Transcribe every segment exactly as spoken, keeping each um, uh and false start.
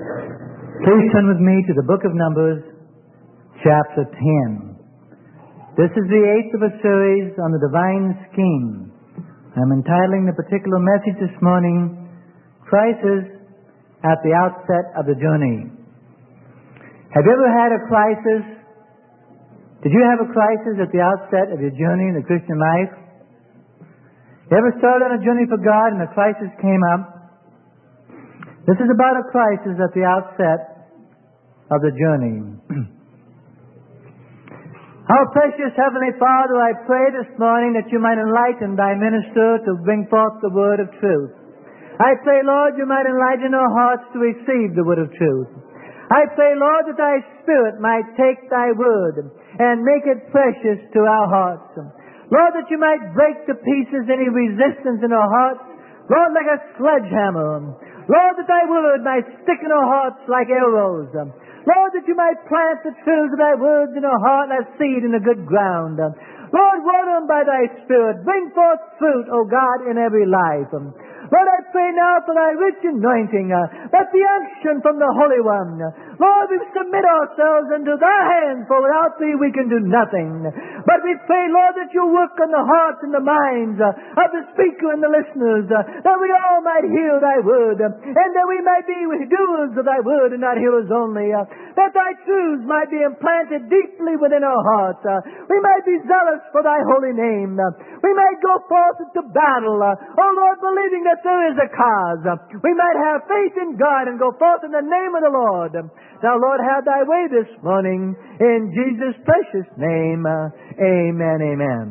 Please turn with me to the book of Numbers, chapter ten. This is the eighth of a series on the divine scheme. I'm entitling the particular message this morning, Crisis at the Outset of the Journey. Have you ever had a crisis? Did you have a crisis at the outset of your journey in the Christian life? You ever started on a journey for God and a crisis came up? This is about a crisis at the outset of the journey. Our precious Heavenly Father, I pray this morning that you might enlighten thy minister to bring forth the word of truth. I pray, Lord, you might enlighten our hearts to receive the word of truth. I pray, Lord, that thy Spirit might take thy word and make it precious to our hearts. Lord, that you might break to pieces any resistance in our hearts, Lord, like a sledgehammer. Lord, that thy word might stick in our hearts like arrows. Lord, that you might plant the truths of thy words in our heart as seed in the good ground. Lord, water them by thy Spirit. Bring forth fruit, O God, in every life. Lord, I pray now for thy rich anointing, uh, that the unction from the Holy One. Lord, we submit ourselves into thy hands, for without thee we can do nothing. But we pray, Lord, that you work on the hearts and the minds uh, of the speaker and the listeners, uh, that we all might hear thy word, uh, and that we might be doers of thy word and not hearers only, uh, that thy truths might be implanted deeply within our hearts. Uh, we might be zealous for thy holy name. Uh, we might go forth into battle, uh, oh Lord, believing that there is a cause. We might have faith in God and go forth in the name of the Lord. Now, Lord, have thy way this morning in Jesus' precious name. Uh, amen, amen.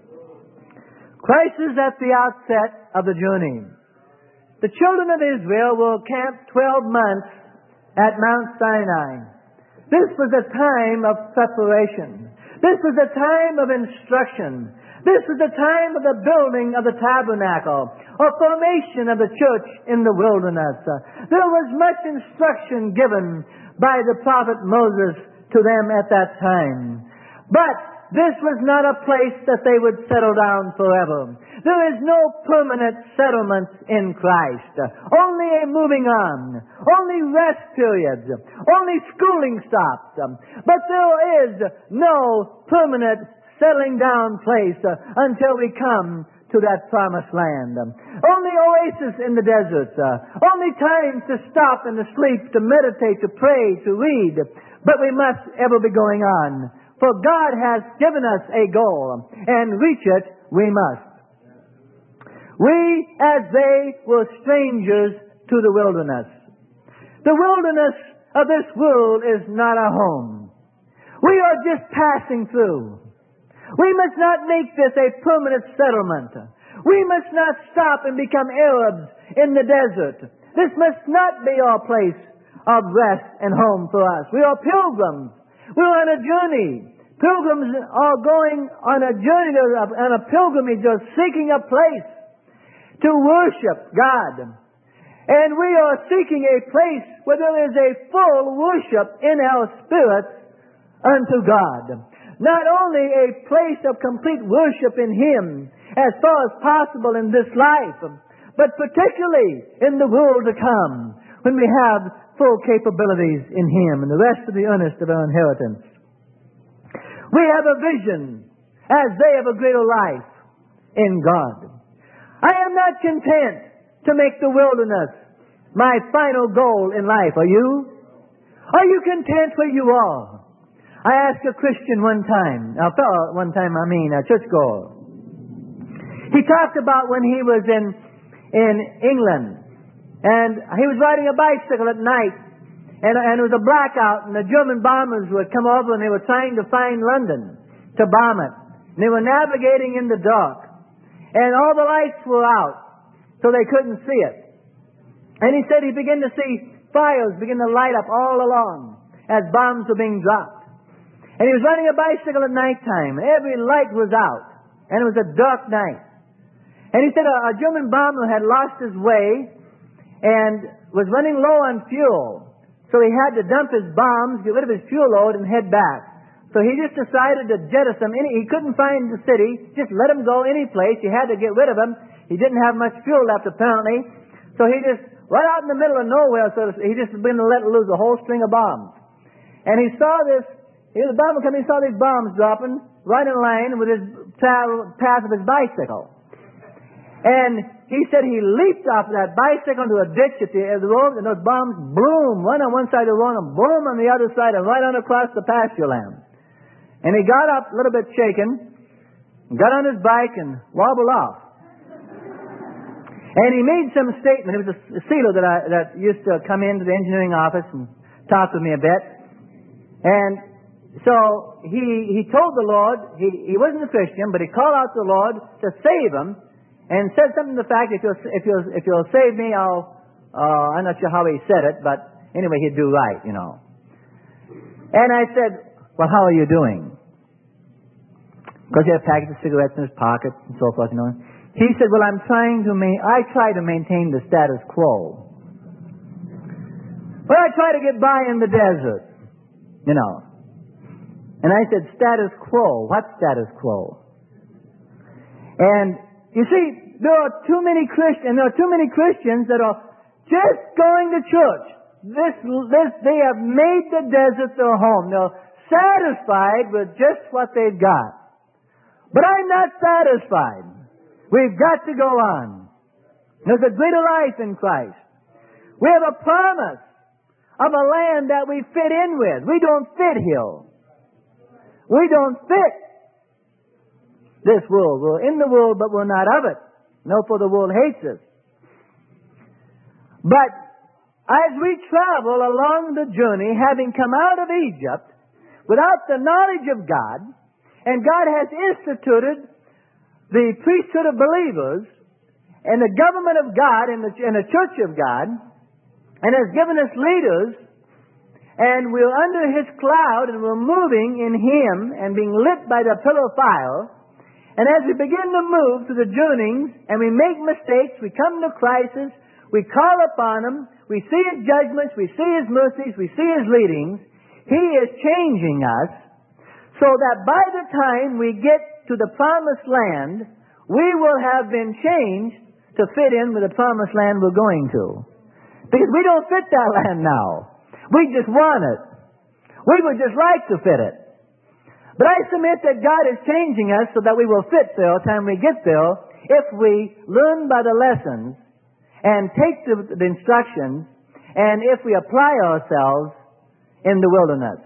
Crisis at the outset of the journey. The children of Israel were camped twelve months at Mount Sinai. This was a time of preparation. This was a time of instruction. This was the time of the building of the tabernacle, or formation of the church in the wilderness. There was much instruction given by the prophet Moses to them at that time. But this was not a place that they would settle down forever. There is no permanent settlement in Christ. Only a moving on. Only rest periods. Only schooling stops. But there is no permanent settling down place uh, until we come to that promised land. Um, only oasis in the deserts. Uh, only times to stop and to sleep, to meditate, to pray, to read. But we must ever be going on. For God has given us a goal, and reach it we must. We, as they, were strangers to the wilderness. The wilderness of this world is not our home. We are just passing through. We must not make this a permanent settlement. We must not stop and become Arabs in the desert. This must not be our place of rest and home for us. We are pilgrims. We're on a journey. Pilgrims are going on a journey, on a pilgrimage, of seeking a place to worship God. And we are seeking a place where there is a full worship in our spirits unto God. Not only a place of complete worship in Him as far as possible in this life, but particularly in the world to come, when we have full capabilities in Him and the rest of the earnest of our inheritance. We have a vision as they have a greater life in God. I am not content to make the wilderness my final goal in life. Are you? Are you content where you are? I asked a Christian one time, a fellow one time, I mean, a churchgoer. He talked about when he was in in England, and he was riding a bicycle at night, and, and it was a blackout, and the German bombers would come over, and they were trying to find London to bomb it. And they were navigating in the dark, and all the lights were out, so they couldn't see it. And he said he began to see fires begin to light up all along as bombs were being dropped. And he was riding a bicycle at nighttime. Every light was out. And it was a dark night. And he said a, a German bomber had lost his way and was running low on fuel. So he had to dump his bombs, get rid of his fuel load, and head back. So he just decided to jettison any, he couldn't find the city, just let him go any place. He had to get rid of him. He didn't have much fuel left apparently. So he just right out in the middle of nowhere, so to, he just began to let loose a whole string of bombs. And he saw this, he was a bomber coming, he saw these bombs dropping right in line with his travel, path of his bicycle. And he said he leaped off that bicycle into a ditch at the, at the road, and those bombs, boom, one on one side of the road and boom on the other side and right on across the pasture land. And he got up a little bit shaken, got on his bike and wobbled off. And he made some statement. It was a sealer that I, that used to come into the engineering office and talk with me a bit. And so he he told the Lord, he, he wasn't a Christian, but he called out to the Lord to save him, and said something to the fact, if you'll if you'll if you'll save me, I'll uh, I'm not sure how he said it, but anyway, he'd do right, you know. And I said, well, how are you doing? Because he had a package of cigarettes in his pocket and so forth, you know. He said, well, I'm trying to ma- I try to maintain the status quo. Well, I try to get by in the desert, you know. And I said, status quo? What status quo? And you see, there are too many Christians, there are too many Christians that are just going to church. This, this, they have made the desert their home. They're satisfied with just what they've got. But I'm not satisfied. We've got to go on. There's a greater life in Christ. We have a promise of a land that we fit in with. We don't fit here. We don't fit this world. We're in the world, but we're not of it. No, for the world hates us. But as we travel along the journey, having come out of Egypt without the knowledge of God, and God has instituted the priesthood of believers and the government of God and the, and the church of God, and has given us leaders, and we're under His cloud, and we're moving in Him and being lit by the pillar of fire. And as we begin to move through the journeyings, and we make mistakes, we come to crisis, we call upon Him, we see His judgments, we see His mercies, we see His leadings, He is changing us, so that by the time we get to the promised land, we will have been changed to fit in with the promised land we're going to. Because we don't fit that land now. We just want it. We would just like to fit it. But I submit that God is changing us so that we will fit there by the time we get there, if we learn by the lessons and take the, the instructions, and if we apply ourselves in the wilderness.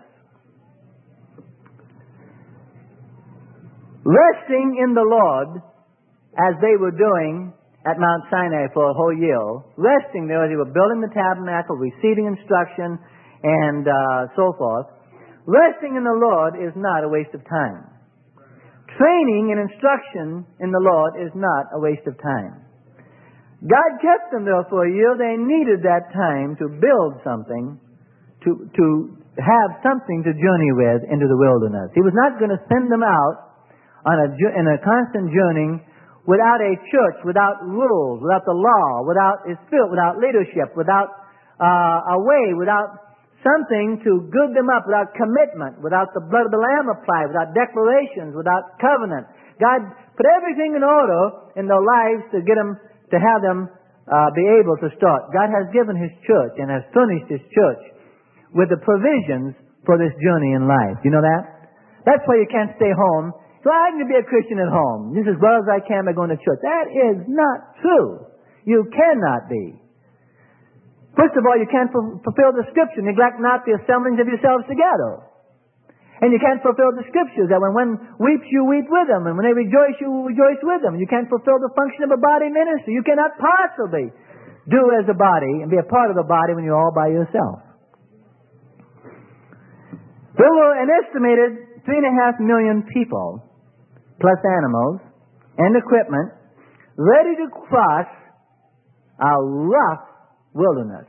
Resting in the Lord, as they were doing at Mount Sinai for a whole year, resting there as they were building the tabernacle, receiving instruction, and uh, so forth, resting in the Lord is not a waste of time. Training and instruction in the Lord is not a waste of time. God kept them there for a year. They needed that time to build something, to, to have something to journey with into the wilderness. He was not going to send them out on a, in a constant journeying without a church, without rules, without the law, without His Spirit, without leadership, without uh, a way, without something to gird them up, without commitment, without the blood of the Lamb applied, without declarations, without covenant. God put everything in order in their lives to get them, to have them uh, be able to start. God has given His church and has furnished His church with the provisions for this journey in life. You know that? That's why you can't stay home. So I can be a Christian at home. Just as well as I can by going to church. That is not true. You cannot be. First of all, you can't fulfill the Scripture. Neglect not the assemblings of yourselves together. And you can't fulfill the Scriptures that when one weeps, you weep with them. And when they rejoice, you rejoice with them. You can't fulfill the function of a body ministry. You cannot possibly do as a body and be a part of the body when you're all by yourself. There were an estimated three and a half million people, plus animals and equipment, ready to cross a rough wilderness,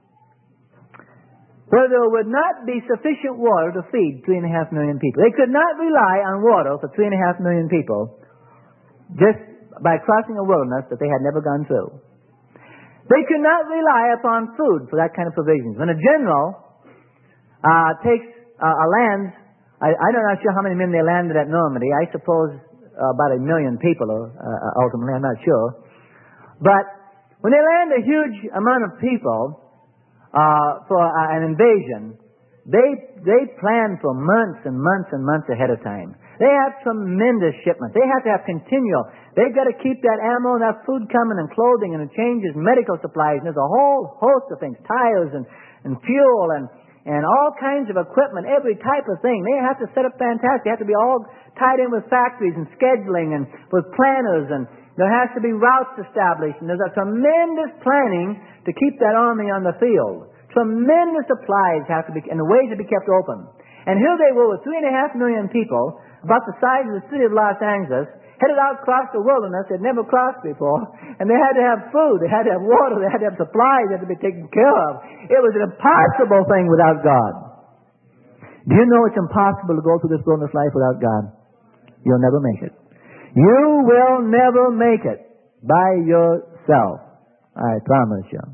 where there would not be sufficient water to feed three and a half million people. They could not rely on water for three and a half million people just by crossing a wilderness that they had never gone through. They could not rely upon food for that kind of provisions. When a general uh, takes uh, a land, I, I'm not sure how many men they landed at Normandy. I suppose uh, about a million people, uh, ultimately, I'm not sure. But When they land a huge amount of people uh, for uh, an invasion, they they plan for months and months and months ahead of time. They have tremendous shipments. They have to have continual. They've got to keep that ammo and that food coming and clothing and changes, medical supplies, and there's a whole host of things, tires and, and fuel and, and all kinds of equipment, every type of thing. They have to set up fantastic. They have to be all tied in with factories and scheduling and with planners, and there has to be routes established, and there's a tremendous planning to keep that army on the field. Tremendous supplies have to be, and the ways to be kept open. And here they were with three and a half million people, about the size of the city of Los Angeles, headed out across the wilderness they'd never crossed before, and they had to have food, they had to have water, they had to have supplies, they had to be taken care of. It was an impossible thing without God. Do you know it's impossible to go through this wilderness life without God? You'll never make it. You will never make it by yourself. I promise you.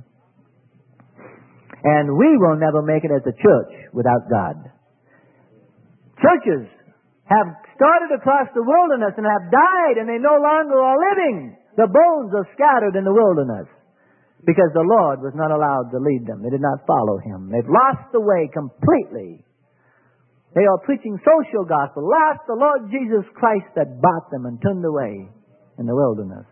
And we will never make it as a church without God. Churches have started across the wilderness and have died, and they no longer are living. The bones are scattered in the wilderness because the Lord was not allowed to lead them. They did not follow Him. They've lost the way completely. They are preaching social gospel, lost the Lord Jesus Christ that bought them and turned away in the wilderness.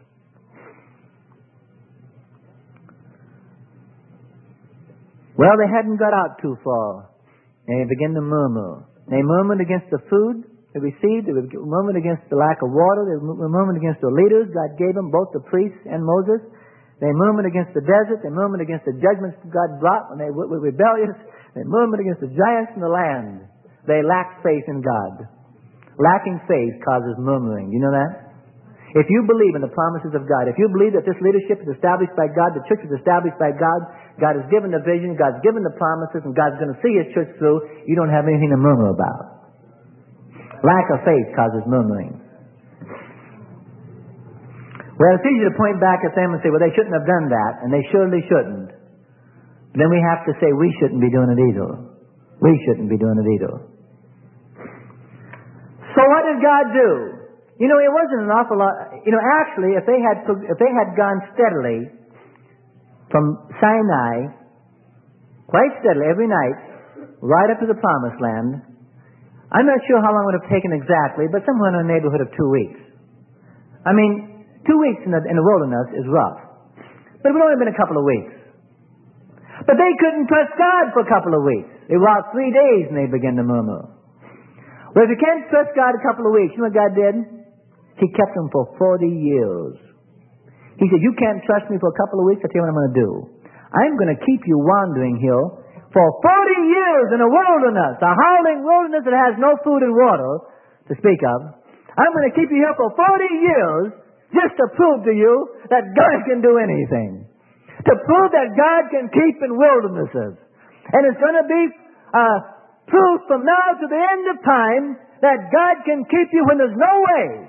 Well, they hadn't got out too far. They began to murmur. They murmured against the food they received. They murmured against the lack of water. They murmured against the leaders God gave them, both the priests and Moses. They murmured against the desert. They murmured against the judgments God brought when they were rebellious. They murmured against the giants in the land. They lacked faith in God. Lacking faith causes murmuring. You know that? If you believe in the promises of God, if you believe that this leadership is established by God, the church is established by God, God has given the vision, God's given the promises, and God's going to see His church through, you don't have anything to murmur about. Lack of faith causes murmuring. Well, it's easy to point back at them and say, well, they shouldn't have done that, and they surely shouldn't. But then we have to say, we shouldn't be doing it either. We shouldn't be doing it either. So what did God do? You know, it wasn't an awful lot. You know, actually, if they had if they had gone steadily from Sinai, quite steadily every night, right up to the Promised Land, I'm not sure how long it would have taken exactly, but somewhere in the neighborhood of two weeks. I mean, two weeks in the, in the wilderness is rough, but it would only have been a couple of weeks. But they couldn't trust God for a couple of weeks. They were out three days and they began to murmur. Well, if you can't trust God a couple of weeks, you know what God did? He kept them for forty years. He said, you can't trust me for a couple of weeks, I'll tell you what I'm going to do. I'm going to keep you wandering here for forty years in a wilderness, a howling wilderness that has no food and water to speak of. I'm going to keep you here for forty years just to prove to you that God can do anything. To prove that God can keep in wildernesses. And it's going to be uh, proof from now to the end of time that God can keep you when there's no way.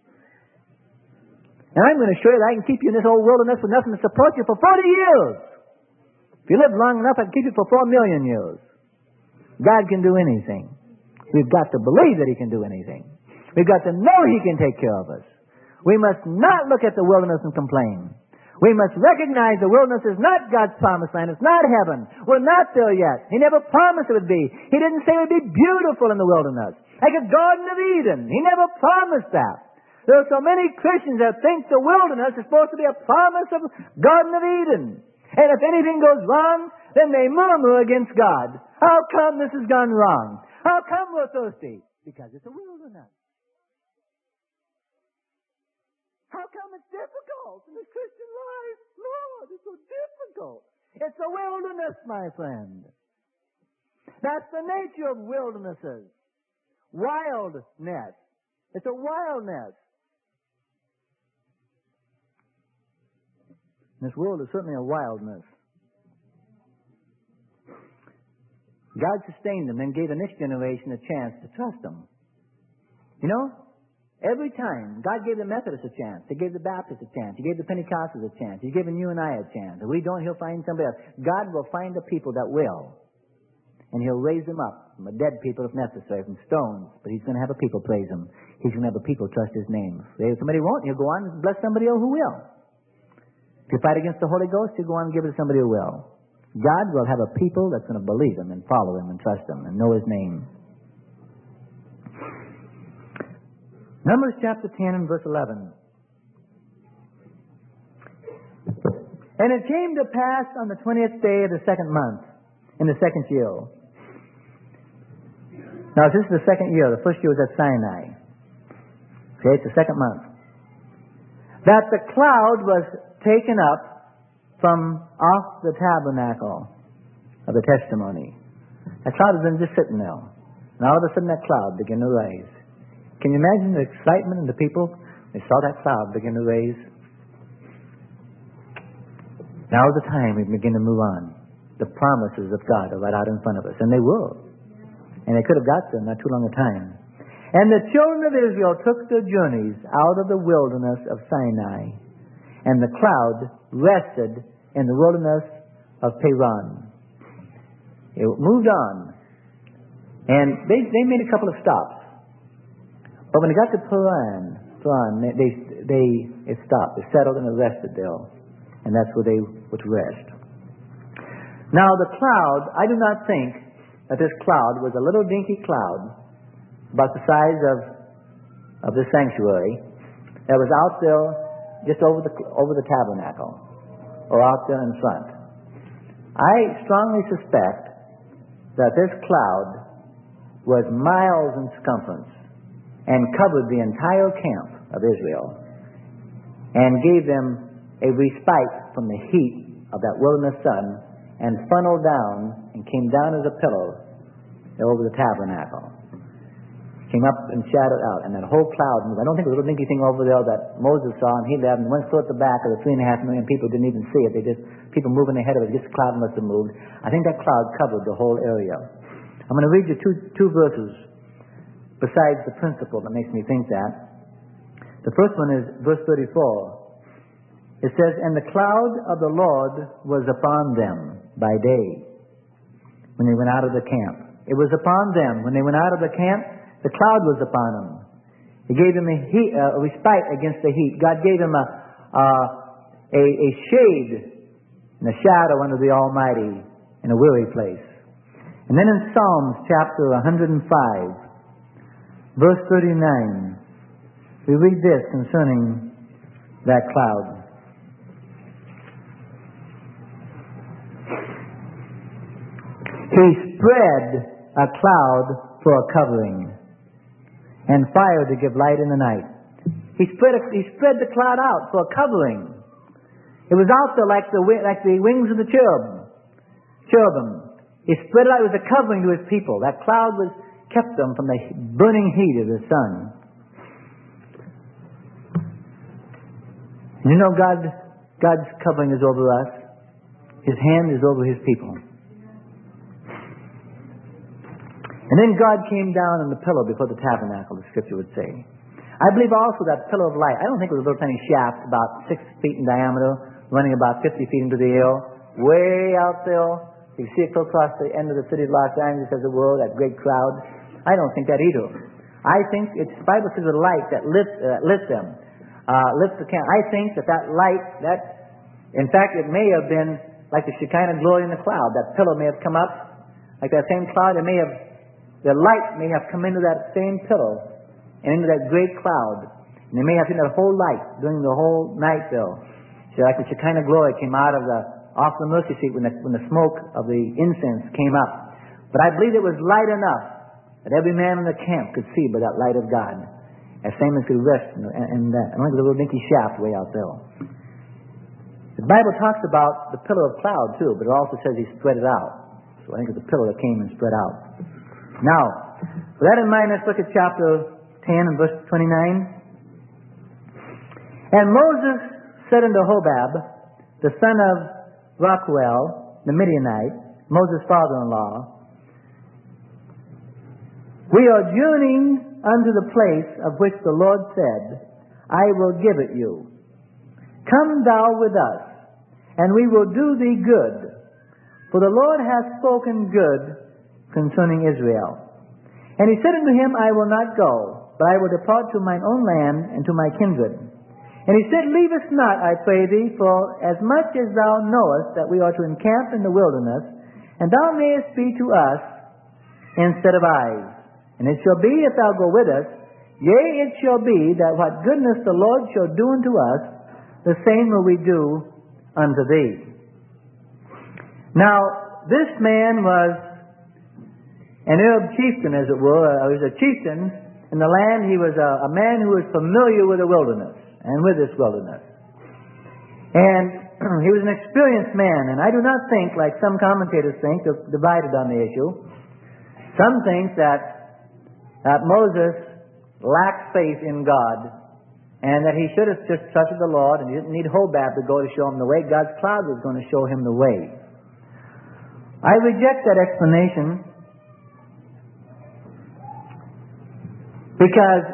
And I'm going to show you that I can keep you in this old wilderness with nothing to support you for forty years. If you live long enough, I can keep you for four million years. God can do anything. We've got to believe that He can do anything. We've got to know He can take care of us. We must not look at the wilderness and complain. We must recognize the wilderness is not God's promised land. It's not heaven. We're not there yet. He never promised it would be. He didn't say it would be beautiful in the wilderness, like a Garden of Eden. He never promised that. There are so many Christians that think the wilderness is supposed to be a promise of Garden of Eden. And if anything goes wrong, then they murmur against God. How come this has gone wrong? How come we're thirsty? Because it's a wilderness. How come it's difficult in the Christian life? Lord, it's so difficult. It's a wilderness, my friend. That's the nature of wildernesses. Wildness. It's a wildness. This world is certainly a wildness. God sustained them and gave the next generation a chance to trust Him. You know, every time God gave the Methodists a chance, He gave the Baptists a chance, He gave the Pentecostals a chance, He's given you and I a chance. If we don't, He'll find somebody else. God will find the people that will. And He'll raise them up from a dead people if necessary, from stones. But He's going to have a people praise Him. He's going to have a people trust His name. If somebody won't, He'll go on and bless somebody else who will. If you fight against the Holy Ghost, you go on and give it to somebody who will. God will have a people that's going to believe Him and follow Him and trust Him and know His name. Numbers chapter ten and verse eleven. And it came to pass on the twentieth day of the second month, in the second year. Now, this is the second year. The first year was at Sinai. Okay, it's the second month. That the cloud was taken up from off the tabernacle of the testimony. That cloud had been just sitting there. And all of a sudden that cloud began to rise. Can you imagine the excitement in the people? They saw that cloud begin to raise. Now is the time we begin to move on. The promises of God are right out in front of us. And they will. And they could have got them not too long a time. And the children of Israel took their journeys out of the wilderness of Sinai. And the cloud rested in the wilderness of Paran. It moved on. And they, they made a couple of stops. But when they got to Paran, Paran they, they, they, it stopped. It settled and it rested there. And that's where they were to rest. Now the cloud, I do not think that this cloud was a little dinky cloud about the size of of the sanctuary that was out there just over the over the tabernacle or out there in front. I strongly suspect that this cloud was miles in circumference and covered the entire camp of Israel and gave them a respite from the heat of that wilderness sun and funneled down and came down as a pillow over the tabernacle. Came up and shadowed out, and that whole cloud moved. I don't think it was a little dinky thing over there that Moses saw, and he left, and went through at the back of the three and a half million people didn't even see it. They just, people moving ahead of it, just the cloud must have moved. I think that cloud covered the whole area. I'm going to read you two, two verses besides the principle that makes me think that. The first one is verse thirty-four. It says, and the cloud of the Lord was upon them by day when they went out of the camp. It was upon them when they went out of the camp. The cloud was upon them. He gave them a, heat, uh, a respite against the heat. God gave them a, uh, a, a shade and a shadow under the Almighty in a weary place. And then in Psalms chapter one hundred five, verse thirty-nine, we read this concerning that cloud. He spread a cloud for a covering, and fire to give light in the night. He spread, a, he spread the cloud out for a covering. It was out there like the, like the wings of the cherub, cherubim. He spread it out. It was a covering to His people. That cloud was kept them from the burning heat of the sun. You know, God, God's covering is over us. His hand is over His people. And then God came down on the pillow before the tabernacle, the Scripture would say. I believe also that pillar of light, I don't think it was a little tiny shaft about six feet in diameter, running about fifty feet into the air, way out there. You see it go across the end of the city of Los Angeles, as it were, that great crowd. I don't think that either. I think it's, the Bible says, a light that lit, uh, lit them, uh, lit the camp. I think that that light, that, in fact, it may have been like the Shekinah glory in the cloud. That pillar may have come up, like that same cloud. It may have The light may have come into that same pillar and into that great cloud. And they may have seen that whole light during the whole night, though. So like the Shekinah glory came out of the, off the mercy seat when the, when the smoke of the incense came up. But I believe it was light enough that every man in the camp could see by that light of God. As same as could rest in, in that. I don't think it was a little dinky shaft way out there. The Bible talks about the pillar of cloud, too, but it also says He spread it out. So I think it's a pillar that came and spread out. Now, with that in mind, let's look at chapter ten and verse twenty-nine. And Moses said unto Hobab, the son of Rachuel, the Midianite, Moses' father-in-law, we are journeying unto the place of which the Lord said, I will give it you. Come thou with us, and we will do thee good. For the Lord hath spoken good concerning Israel. And he said unto him, I will not go, but I will depart to mine own land and to my kindred. And he said, Leave us not, I pray thee, for as much as thou knowest that we are to encamp in the wilderness, and thou mayest be to us instead of eyes. And it shall be, if thou go with us, yea, it shall be, that what goodness the Lord shall do unto us, the same will we do unto thee. Now, this man was an Arab chieftain, as it were. He was a chieftain in the land. He was a, a man who was familiar with the wilderness and with this wilderness. And he was an experienced man, and I do not think, like some commentators think, they're divided on the issue. Some think that, that Moses lacked faith in God, and that he should have just trusted the Lord, and he didn't need Hobab to go to show him the way. God's cloud was going to show him the way. I reject that explanation because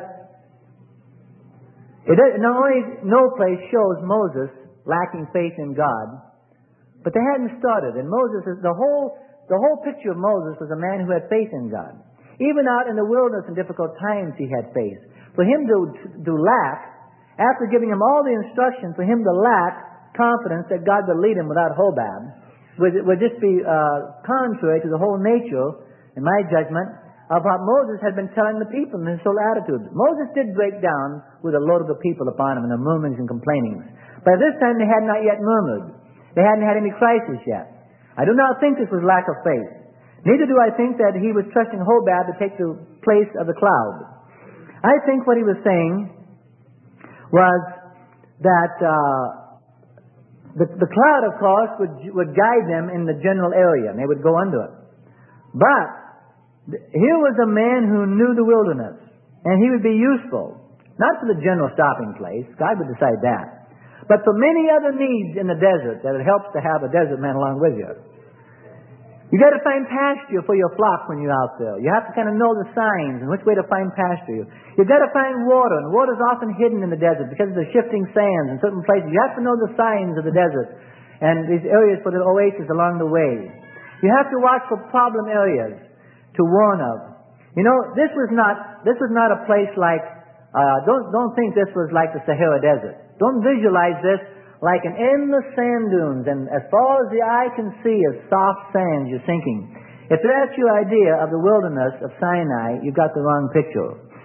it not only no place shows Moses lacking faith in God, but they hadn't started. And Moses, the whole the whole picture of Moses was a man who had faith in God. Even out in the wilderness in difficult times, he had faith. For him to to lack, after giving him all the instruction, for him to lack confidence that God would lead him without Hobab, would, would just be uh, contrary to the whole nature, in my judgment, of what Moses had been telling the people in his whole attitude. Moses did break down with a load of the people upon him and the murmurings and complainings. But at this time they had not yet murmured. They hadn't had any crisis yet. I do not think this was lack of faith. Neither do I think that he was trusting Hobab to take the place of the cloud. I think what he was saying was that uh, the, the cloud, of course, would, would guide them in the general area, and they would go under it. But here was a man who knew the wilderness, and he would be useful, not for the general stopping place, God would decide that, but for many other needs in the desert that it helps to have a desert man along with you. You got to find pasture for your flock when you're out there. You have to kind of know the signs and which way to find pasture. You got to find water, and water's often hidden in the desert because of the shifting sands in certain places. You have to know the signs of the desert and these areas for the oasis along the way. You have to watch for problem areas to warn of. You know, this was not this was not a place like uh, don't don't think this was like the Sahara Desert. Don't visualize this like an endless sand dunes, and as far as the eye can see is soft sand you're sinking. If that's your idea of the wilderness of Sinai, you've got the wrong picture.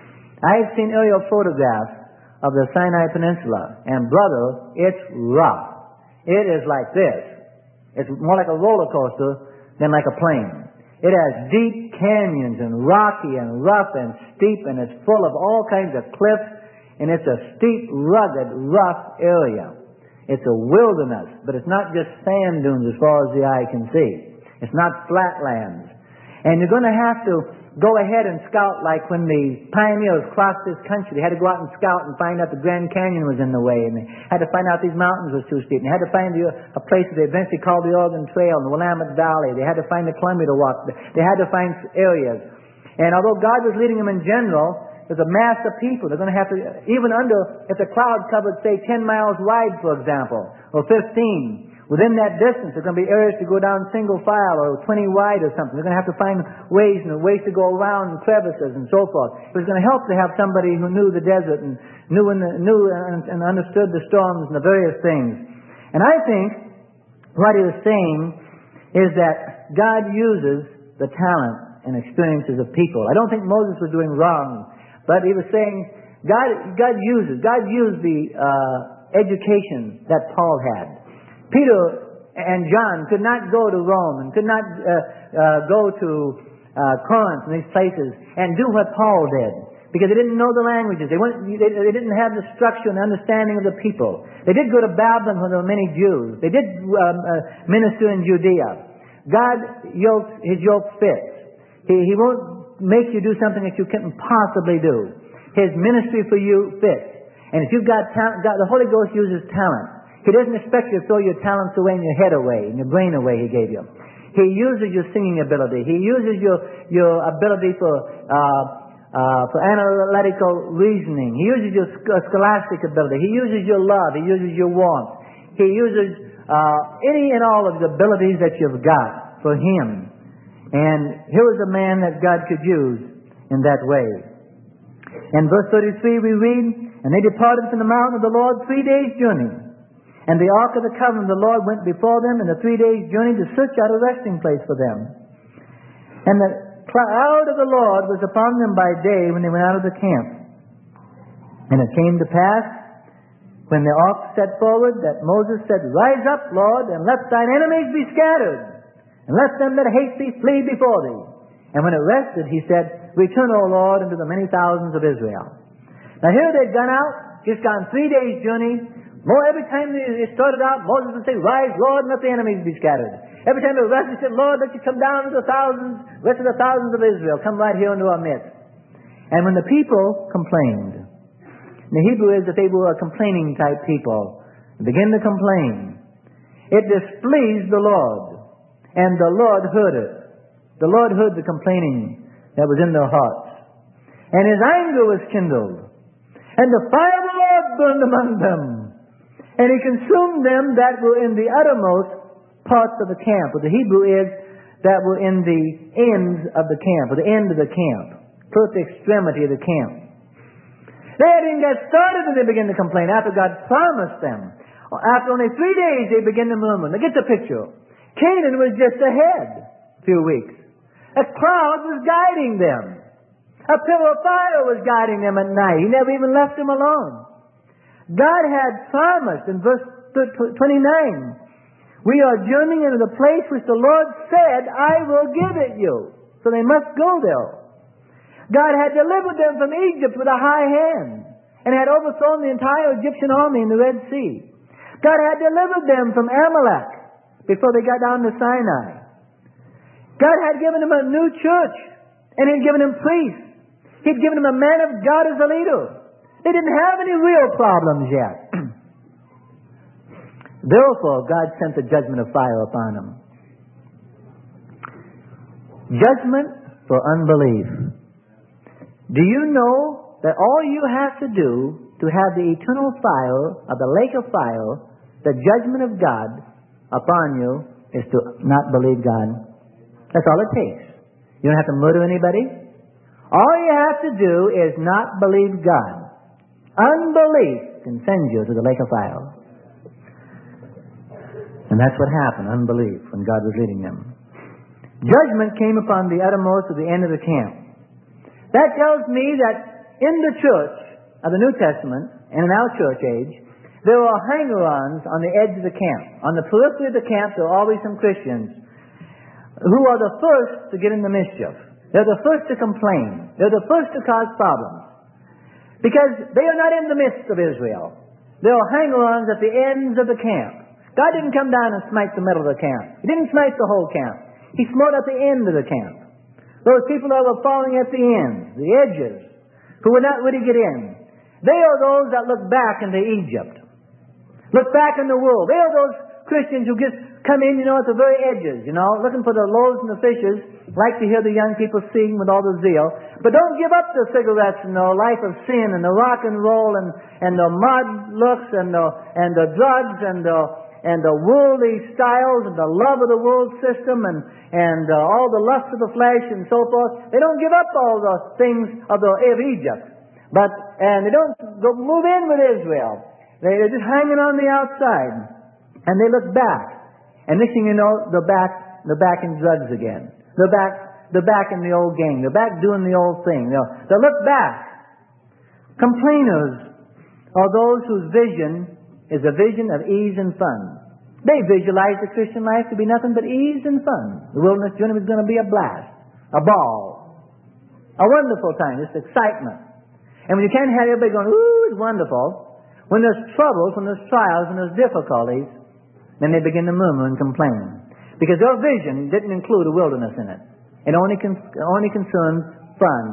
I've seen aerial photographs of the Sinai Peninsula, and brother, it's rough. It is like this. It's more like a roller coaster than like a plane. It has deep canyons and rocky and rough and steep, and it's full of all kinds of cliffs, and it's a steep, rugged, rough area. It's a wilderness, but it's not just sand dunes as far as the eye can see. It's not flatlands. And you're going to have to go ahead and scout like when the pioneers crossed this country. They had to go out and scout and find out the Grand Canyon was in the way, and they had to find out these mountains were too steep. And they had to find the, a place that they eventually called the Oregon Trail and the Willamette Valley. They had to find the Columbia to walk. They had to find areas. And although God was leading them in general, there's a mass of people. They're going to have to, even under, if the cloud covered, say, ten miles wide, for example, or fifteen, within that distance, there's going to be areas to go down single file or twenty wide or something. They're going to have to find ways and ways to go around and crevices and so forth. It was going to help to have somebody who knew the desert and knew and, knew and, and understood the storms and the various things. And I think what he was saying is that God uses the talent and experiences of people. I don't think Moses was doing wrong. But he was saying, God, God uses, God used the uh, education that Paul had. Peter and John could not go to Rome and could not uh, uh, go to uh, Corinth and these places and do what Paul did because they didn't know the languages. They, weren't, they, they didn't have the structure and understanding of the people. They did go to Babylon when there were many Jews. They did um, uh, minister in Judea. God yokes, His yoke fits. He, he won't make you do something that you couldn't possibly do. His ministry for you fits. And if you've got talent, God, the Holy Ghost uses talent. He doesn't expect you to throw your talents away and your head away and your brain away He gave you. He uses your singing ability. He uses your your ability for uh, uh, for analytical reasoning. He uses your scholastic ability. He uses your love. He uses your warmth. He uses uh, any and all of the abilities that you've got for Him. And here was a man that God could use in that way. In verse thirty-three we read, And they departed from the mountain of the Lord three days' journey. And the ark of the covenant of the Lord went before them in the three days' journey to search out a resting place for them. And the cloud of the Lord was upon them by day when they went out of the camp. And it came to pass, when the ark set forward, that Moses said, Rise up, Lord, and let thine enemies be scattered, and let them that hate thee flee before thee. And when it rested, he said, Return, O Lord, unto the many thousands of Israel. Now here they'd gone out, just gone three days' journey. More every time they started out, Moses would say, Rise, Lord, and let the enemies be scattered. Every time they rested, he said, Lord, let you come down to the thousands, rest of the thousands of Israel. Come right here into our midst. And when the people complained, the Hebrew is that they were a complaining type people. They began to complain. It displeased the Lord, and the Lord heard it. The Lord heard the complaining that was in their hearts. And His anger was kindled. And the fire of the Lord burned among them. And He consumed them that were in the uttermost parts of the camp. What the Hebrew is, that were in the ends of the camp, or the end of the camp, towards the extremity of the camp. They hadn't even got started when they began to complain after God promised them. After only three days, they began to murmur. Now get the picture. Canaan was just ahead a few weeks. A cloud was guiding them. A pillar of fire was guiding them at night. He never even left them alone. God had promised in verse twenty-nine, we are journeying into the place which the Lord said, I will give it you. So they must go there. God had delivered them from Egypt with a high hand and had overthrown the entire Egyptian army in the Red Sea. God had delivered them from Amalek before they got down to Sinai. God had given them a new church, and He'd given them priests. He'd given them a man of God as a leader. They didn't have any real problems yet. Therefore, God sent the judgment of fire upon them. Judgment for unbelief. Do you know that all you have to do to have the eternal fire of the lake of fire, the judgment of God upon you, is to not believe God? That's all it takes. You don't have to murder anybody. All you have to do is not believe God. Unbelief can send you to the lake of fire. And that's what happened, unbelief, when God was leading them. Judgment came upon the uttermost of the end of the camp. That tells me that in the church of the New Testament, and in our church age, there are hanger-ons on the edge of the camp. On the periphery of the camp, there are always some Christians who are the first to get into mischief. They're the first to complain. They're the first to cause problems. Because they are not in the midst of Israel. There are hanger-ons at the ends of the camp. God didn't come down and smite the middle of the camp. He didn't smite the whole camp. He smote at the end of the camp. Those people that were falling at the ends, the edges, who would not really get in. They are those that look back into Egypt. Look back in the world. They are those Christians who just come in, you know, at the very edges, you know, looking for the loaves and the fishes, like to hear the young people sing with all the zeal. But don't give up the cigarettes and the life of sin and the rock and roll and, and the mud looks and the, and the drugs and the, and the worldly styles and the love of the world system and, and uh, all the lust of the flesh and so forth. They don't give up all the things of, the, of Egypt. But, and they don't go move in with Israel. They, they're just hanging on the outside. And they look back. And next thing you know, they're back, they're back in drugs again. They're back, they're back in the old gang. They're back doing the old thing. They'll, they'll look back. Complainers are those whose vision is a vision of ease and fun. They visualize the Christian life to be nothing but ease and fun. The wilderness journey was going to be a blast, a ball, a wonderful time, just excitement. And when you can't have everybody going, ooh, it's wonderful, when there's troubles, when there's trials, when there's difficulties, then they begin to murmur and complain. Because their vision didn't include a wilderness in it. It only, con- only concerned fun.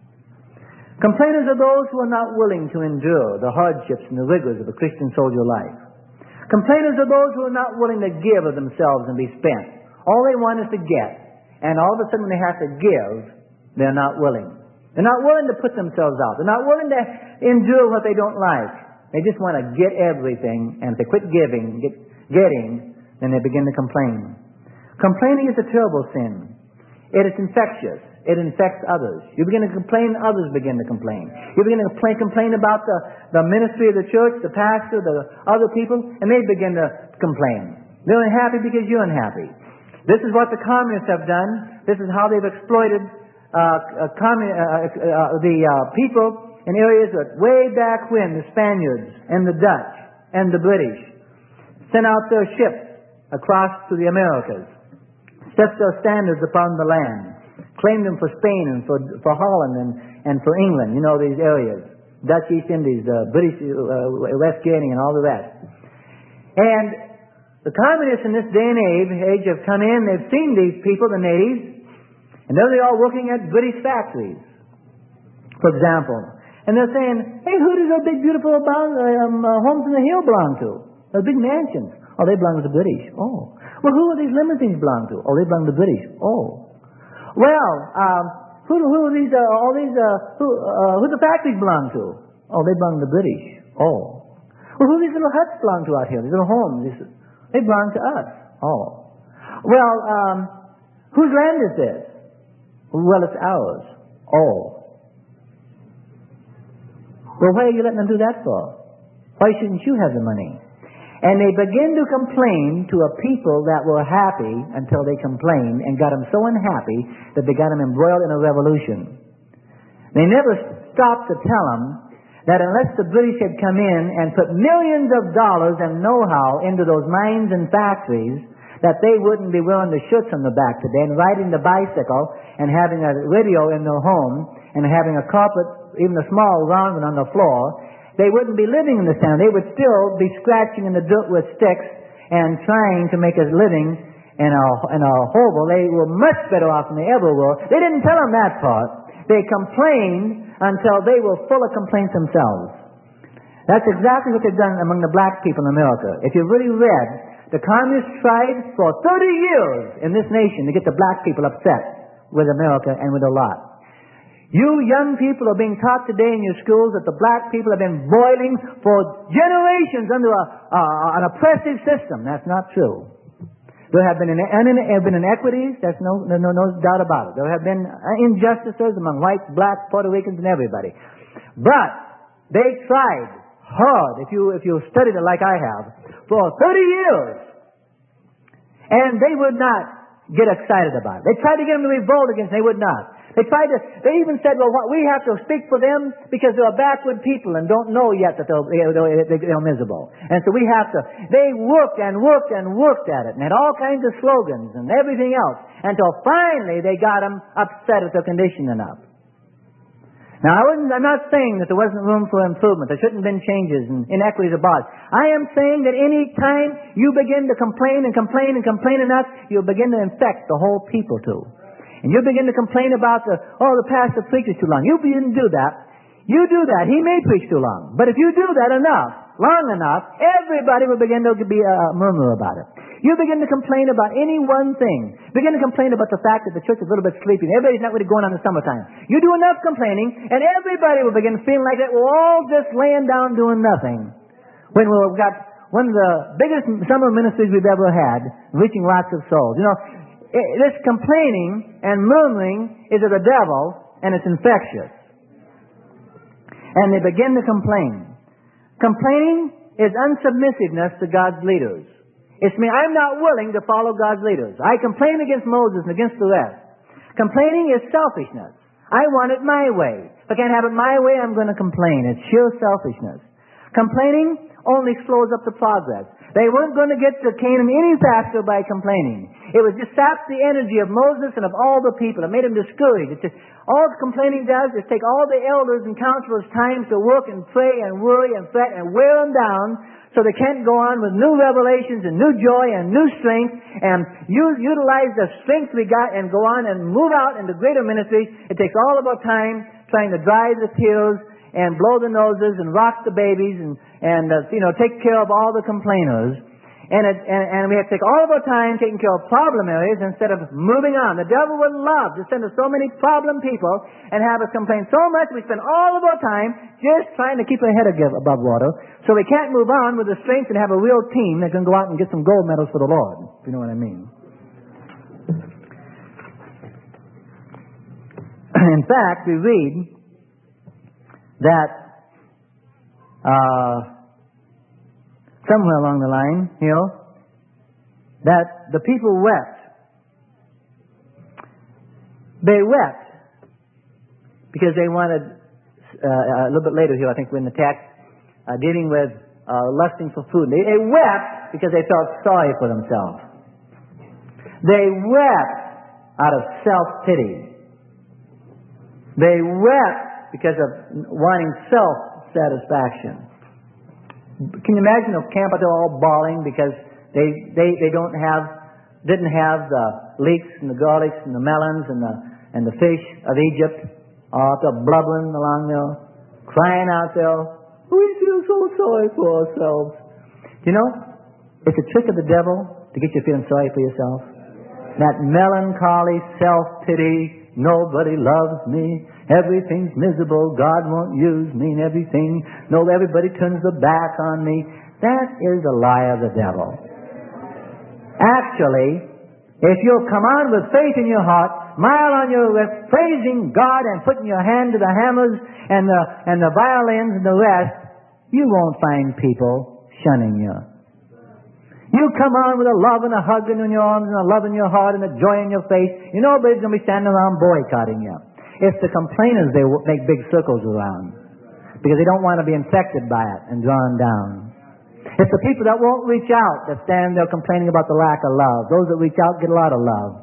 Complainers are those who are not willing to endure the hardships and the rigors of a Christian soldier life. Complainers are those who are not willing to give of themselves and be spent. All they want is to get. And all of a sudden when they have to give, they're not willing. They're not willing to put themselves out. They're not willing to endure what they don't like. They just want to get everything. And if they quit giving, get, getting, then they begin to complain. Complaining is a terrible sin. It is infectious. it infects others. You begin to complain, others begin to complain. You begin to complain, complain about the, the ministry of the church, the pastor, the other people, and they begin to complain. They're unhappy because you're unhappy. This is what the communists have done. This is how they've exploited uh, uh, commun- uh, uh, the uh, people in areas that way back when the Spaniards and the Dutch and the British sent out their ships across to the Americas, set their standards upon the land, claimed them for Spain and for, for Holland and, and for England, you know, these areas. Dutch East Indies, uh, British uh, West Guinea and all the rest. And the communists in this day and age, age have come in, they've seen these people, the natives, and there they are working at British factories, for example. And they're saying, hey, who does those big, beautiful um, uh, homes in the hill belong to? Those big mansions. Oh, they belong to the British. Oh. Well, who are these limousines belong to? Oh, they belong to the British. Oh. Well, um, who, who are these, uh, all these, uh, who, uh, who the factories belong to? Oh, they belong to the British. Oh. Well, who these little huts belong to out here? These little homes? These, they belong to us. Oh. Well, um, whose land is this? Well, it's ours. Oh. Well, why are you letting them do that for? Why shouldn't you have the money? And they begin to complain to a people that were happy until they complained and got them so unhappy that they got them embroiled in a revolution. They never stopped to tell them that unless the British had come in and put millions of dollars and know-how into those mines and factories, that they wouldn't be wearing the shirts on the back today and riding the bicycle and having a radio in their home and having a carpet, even a small round one on the floor. They wouldn't be living in the sand. They would still be scratching in the dirt with sticks and trying to make a living in a, in a hovel. They were much better off than they ever were. They didn't tell them that part. They complained until they were full of complaints themselves. That's exactly what they've done among the black people in America. If you really read, the communists tried for thirty years in this nation to get the black people upset with America and with a lot. You young people are being taught today in your schools that the black people have been boiling for generations under a, uh, an oppressive system. That's not true. There have been, in, have been inequities. That's no, no, no doubt about it. There have been injustices among whites, blacks, Puerto Ricans, and everybody. But they tried hard, if you, if you studied it like I have, for thirty years. And they would not get excited about it. They tried to get them to revolt against it. They would not. They tried to, they even said, well, what, we have to speak for them because they're backward people and don't know yet that they're, they're, they're miserable. And so we have to, they worked and worked and worked at it and had all kinds of slogans and everything else until finally they got them upset at their condition enough. Now, I wasn't, I'm not saying that there wasn't room for improvement. There shouldn't have been changes and inequities abolished. I am saying that any time you begin to complain and complain and complain enough, you'll begin to infect the whole people too. And you begin to complain about the, oh, the pastor preaches too long. You didn't do that. You do that. He may preach too long. But if you do that enough, long enough, everybody will begin to be a murmur about it. You begin to complain about any one thing. Begin to complain about the fact that the church is a little bit sleepy. Everybody's not really going on in the summertime. You do enough complaining, and everybody will begin feeling like that. We're all just laying down doing nothing. When we've got one of the biggest summer ministries we've ever had, reaching lots of souls. You know, this complaining and murmuring is of the devil, and it's infectious. And they begin to complain. Complaining is unsubmissiveness to God's leaders. It's me, I'm not willing to follow God's leaders. I complain against Moses and against the rest. Complaining is selfishness. I want it my way. If I can't have it my way, I'm going to complain. It's sheer selfishness. Complaining only slows up the progress. They weren't going to get to Canaan any faster by complaining. It was just sapped the energy of Moses and of all the people. It made them discouraged. It's just, all complaining does is take all the elders and counselors' time to work and pray and worry and fret and wear them down so they can't go on with new revelations and new joy and new strength and use, utilize the strength we got and go on and move out into greater ministries. It takes all of our time trying to dry the tears and blow the noses and rock the babies and, and uh, you know, take care of all the complainers. And, it, and, and we have to take all of our time taking care of problem areas instead of moving on. The devil would love to send us so many problem people and have us complain so much we spend all of our time just trying to keep our head above water so we can't move on with the strength and have a real team that can go out and get some gold medals for the Lord, if you know what I mean. In fact, we read that uh, somewhere along the line, you know, that the people wept. They wept because they wanted, uh, a little bit later here, I think we're in the text, uh, dealing with uh, lusting for food. They, they wept because they felt sorry for themselves. They wept out of self-pity. They wept because of wanting self-satisfaction. Can you imagine a camp out there all bawling because they, they, they don't have, didn't have the leeks and the garlics and the melons and the, and the fish of Egypt, all there blubbering along there, crying out there, we feel so sorry for ourselves. You know, it's a trick of the devil to get you feeling sorry for yourself. That melancholy self-pity, nobody loves me, everything's miserable, God won't use me and everything, no, everybody turns their back on me. That is a lie of the devil. Actually, if you'll come on with faith in your heart, smile on your lips, praising God and putting your hand to the hammers and the, and the violins and the rest, you won't find people shunning you. You come on with a love and a hug in your arms and a love in your heart and a joy in your face, you know nobody's going to be standing around boycotting you. It's the complainers they make big circles around because they don't want to be infected by it and drawn down. It's the people that won't reach out that stand there complaining about the lack of love. Those that reach out get a lot of love.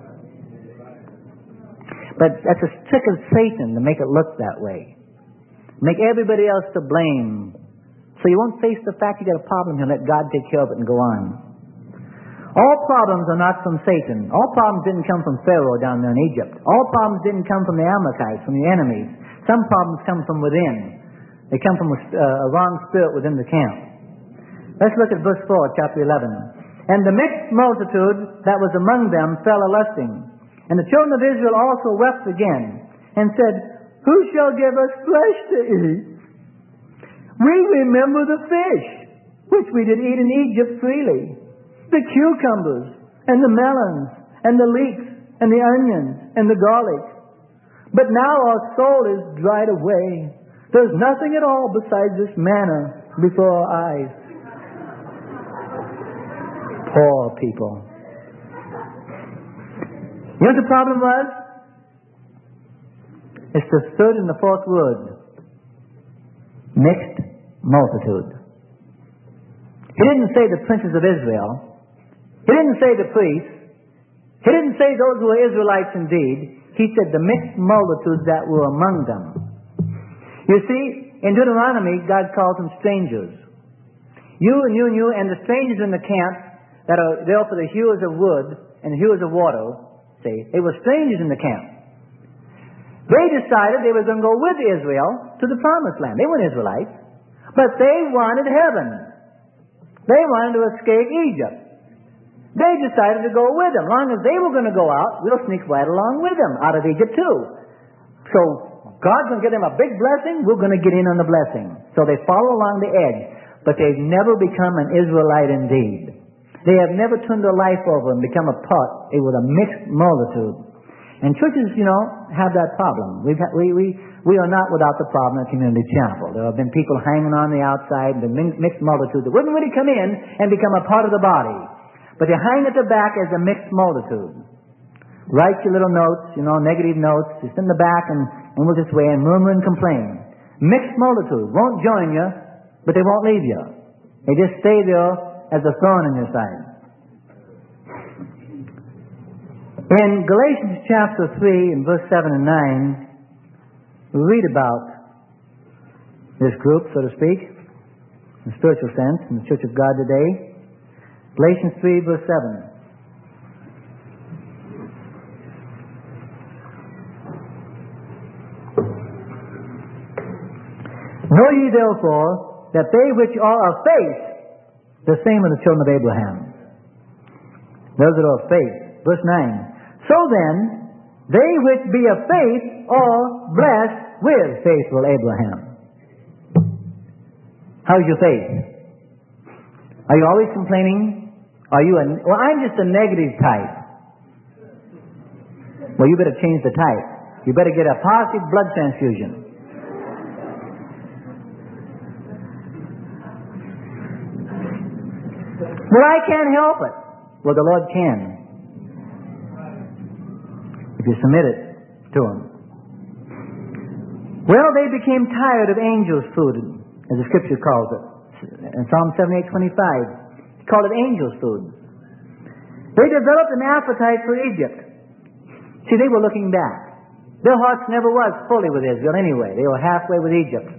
But that's a trick of Satan to make it look that way. Make everybody else to blame. So you won't face the fact you got a problem and let God take care of it and go on. All problems are not from Satan. All problems didn't come from Pharaoh down there in Egypt. All problems didn't come from the Amalekites, from the enemies. Some problems come from within. They come from a, uh, a wrong spirit within the camp. Let's look at verse four, chapter eleven. And the mixed multitude that was among them fell a-lusting. And the children of Israel also wept again, and said, who shall give us flesh to eat? We remember the fish, which we did eat in Egypt freely, the cucumbers, and the melons, and the leeks, and the onions, and the garlic. But now our soul is dried away. There's nothing at all besides this manna before our eyes. Poor people. You know what the problem was? It's the third and the fourth word. Mixed multitude. He didn't say the princes of Israel. He didn't say the priests. He didn't say those who were Israelites indeed. He said the mixed multitude that were among them. You see, in Deuteronomy, God calls them strangers. You and you and you and the strangers in the camp that are there for the hewers of wood and the hewers of water, see, they were strangers in the camp. They decided they were going to go with Israel to the promised land. They weren't Israelites, but they wanted heaven. They wanted to escape Egypt. They decided to go with them. As long as they were going to go out, we'll sneak right along with them out of Egypt too. So God's going to give them a big blessing, we're going to get in on the blessing. So they follow along the edge, but they've never become an Israelite indeed. They have never turned their life over and become a part with a mixed multitude. And churches, you know, have that problem. We've had, we, we, we are not without the problem at Community Chapel. There have been people hanging on the outside, the mixed multitude that wouldn't really come in and become a part of the body. But they hang at the back as a mixed multitude. Write your little notes, you know, negative notes, just in the back and, and we'll just weigh and murmur and complain. Mixed multitude won't join you, but they won't leave you. They just stay there as a thorn in your side. In Galatians chapter three, in verse seven and nine, we read about this group, so to speak, in a spiritual sense, in the Church of God today. Galatians three, verse seven. Know ye therefore that they which are of faith, the same are the children of Abraham. Those that are of faith. Verse nine. So then, they which be of faith are blessed with faithful Abraham. How's your faith? Are you always complaining? Are you a, well, I'm just a negative type. Well, you better change the type. You better get a positive blood transfusion. Well, I can't help it. Well, the Lord can, if you submit it to Him. Well, they became tired of angels' food, as the Scripture calls it. In Psalm seventy-eight twenty-five, He called it angels' food. They developed an appetite for Egypt. See, they were looking back. Their hearts never was fully with Israel anyway. They were halfway with Egypt.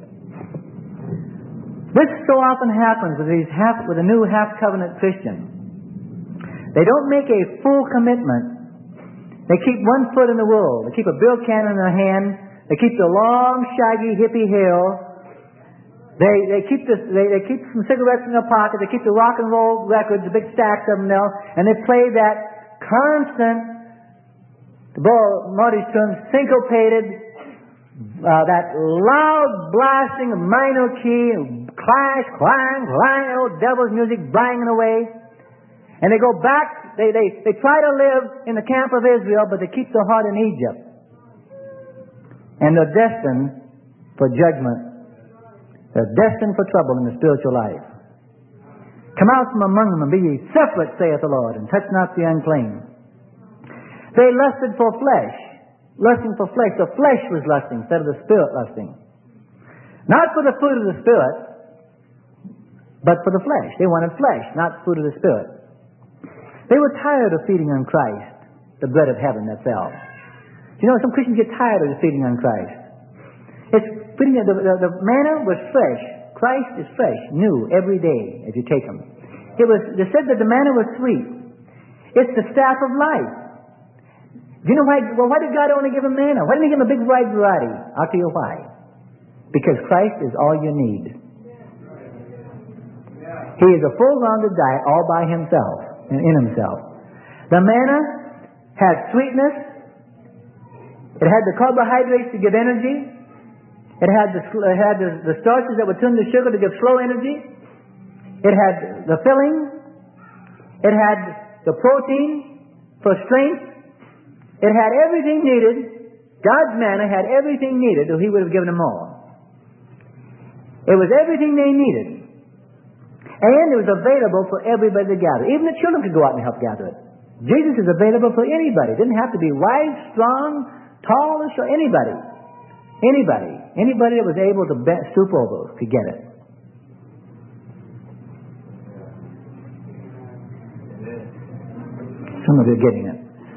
This so often happens with these half, with a new half-covenant Christian. They don't make a full commitment. They keep one foot in the world. They keep a bill can in their hand. They keep the long, shaggy, hippie hair. They they keep this. They, they keep some cigarettes in their pocket. They keep the rock and roll records, the big stacks of them now, and they play that constant, to borrow Marty's term, syncopated, uh, that loud blasting minor key, clash, clang, clang, old devil's music banging away. And they go back. They they they try to live in the camp of Israel, but they keep their heart in Egypt, and they're destined for judgment. They're destined for trouble in the spiritual life. Come out from among them and be ye separate, saith the Lord, and touch not the unclean. They lusted for flesh. Lusting for flesh. The flesh was lusting instead of the spirit lusting. Not for the fruit of the Spirit, but for the flesh. They wanted flesh, not fruit of the Spirit. They were tired of feeding on Christ, the bread of heaven that fell. You know, some Christians get tired of feeding on Christ. It's feeding, the, the, the manna was fresh. Christ is fresh, new, every day as you take them. It was, they said that the manna was sweet. It's the staff of life. Do you know why? Well, why did God only give him manna? Why didn't He give him a big wide variety? I'll tell you why. Because Christ is all you need. He is a full-rounded diet all by Himself and in Himself. The manna had sweetness. It had the carbohydrates to give energy. It had the, it had the, the starches that would turn to sugar to give slow energy. It had the filling. It had the protein for strength. It had everything needed. God's manna had everything needed, or He would have given them more. It was everything they needed. And it was available for everybody to gather. Even the children could go out and help gather it. Jesus is available for anybody. It didn't have to be wide, strong, tall, or short. Anybody. Anybody. Anybody that was able to bend, stoop over could get it. Some of you are getting it.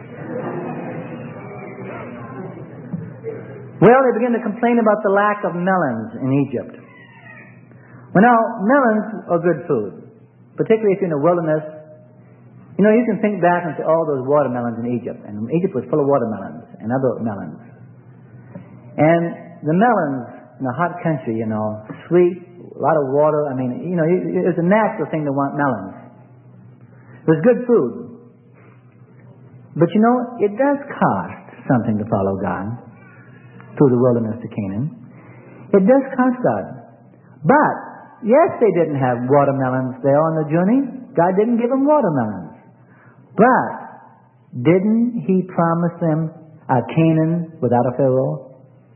Well, they begin to complain about the lack of melons in Egypt. Well, now, melons are good food, particularly if you're in the wilderness. You know, you can think back and say, oh, those watermelons in Egypt. And Egypt was full of watermelons and other melons. And the melons in a hot country, you know, sweet, a lot of water. I mean, you know, it's a natural thing to want melons. It was good food. But you know, it does cost something to follow God through the wilderness to Canaan. It does cost God. But, yes, they didn't have watermelons there on the journey. God didn't give them watermelons. But, didn't He promise them a Canaan without a Pharaoh?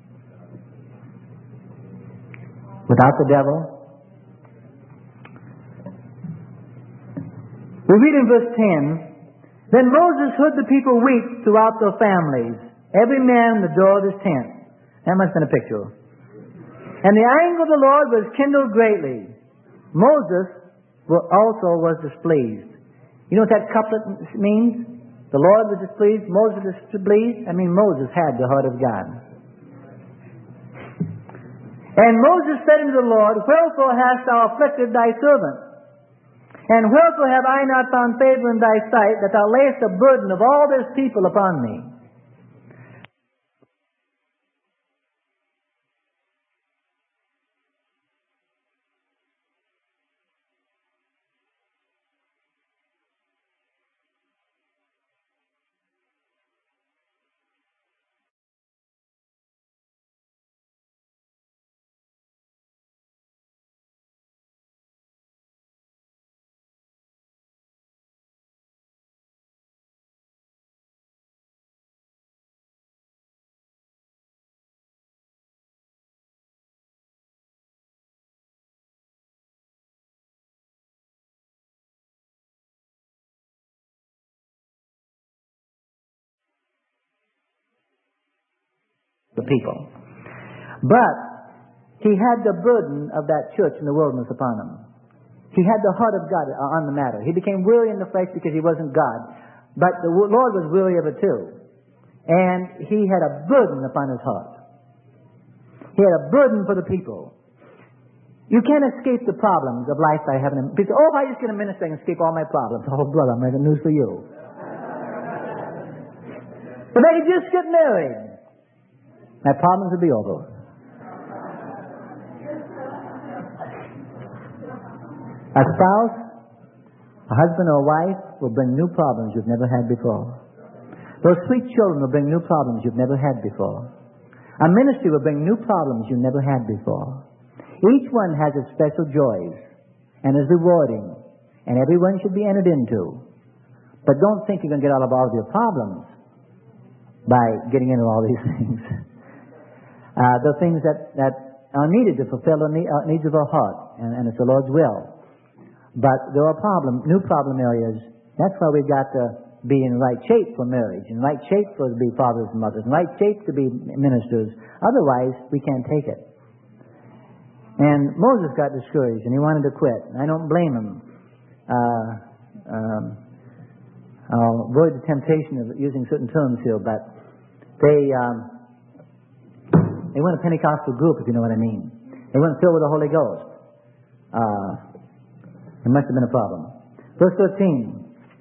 Without the devil? We read in verse ten, Then Moses heard the people weep throughout their families, every man in the door of his tent. That must have been a picture. And the anger of the Lord was kindled greatly. Moses also was displeased. You know what that couplet means? The Lord was displeased, Moses was displeased. I mean, Moses had the heart of God. And Moses said unto the Lord, Wherefore hast thou afflicted thy servant? And wherefore have I not found favor in thy sight, that thou layest the burden of all this people upon me? the people. But he had the burden of that church in the wilderness upon him. He had the heart of God on the matter. He became weary in the flesh because he wasn't God. But the Lord was weary of it too. And he had a burden upon his heart. He had a burden for the people. You can't escape the problems of life by having them. People say, oh, if I just get a minister, I can escape all my problems. Oh, brother, I'm making news for you. If I could just get married, my problems would be over. A spouse, a husband or a wife will bring new problems you've never had before. Those sweet children will bring new problems you've never had before. A ministry will bring new problems you never had before. Each one has its special joys and is rewarding, and everyone should be entered into. But don't think you're going to get out of all of your problems by getting into all these things. Uh, the things that, that are needed to fulfill the needs of our heart, and, and it's the Lord's will. But there are problem, new problem areas. That's why we've got to be in right shape for marriage, in right shape for to be fathers and mothers, in right shape to be ministers. Otherwise, we can't take it. And Moses got discouraged, and he wanted to quit. And I don't blame him. Uh, um, I'll avoid the temptation of using certain terms here, but they um, they weren't a Pentecostal group, if you know what I mean. They weren't filled with the Holy Ghost. Uh, It must have been a problem. Verse thirteen.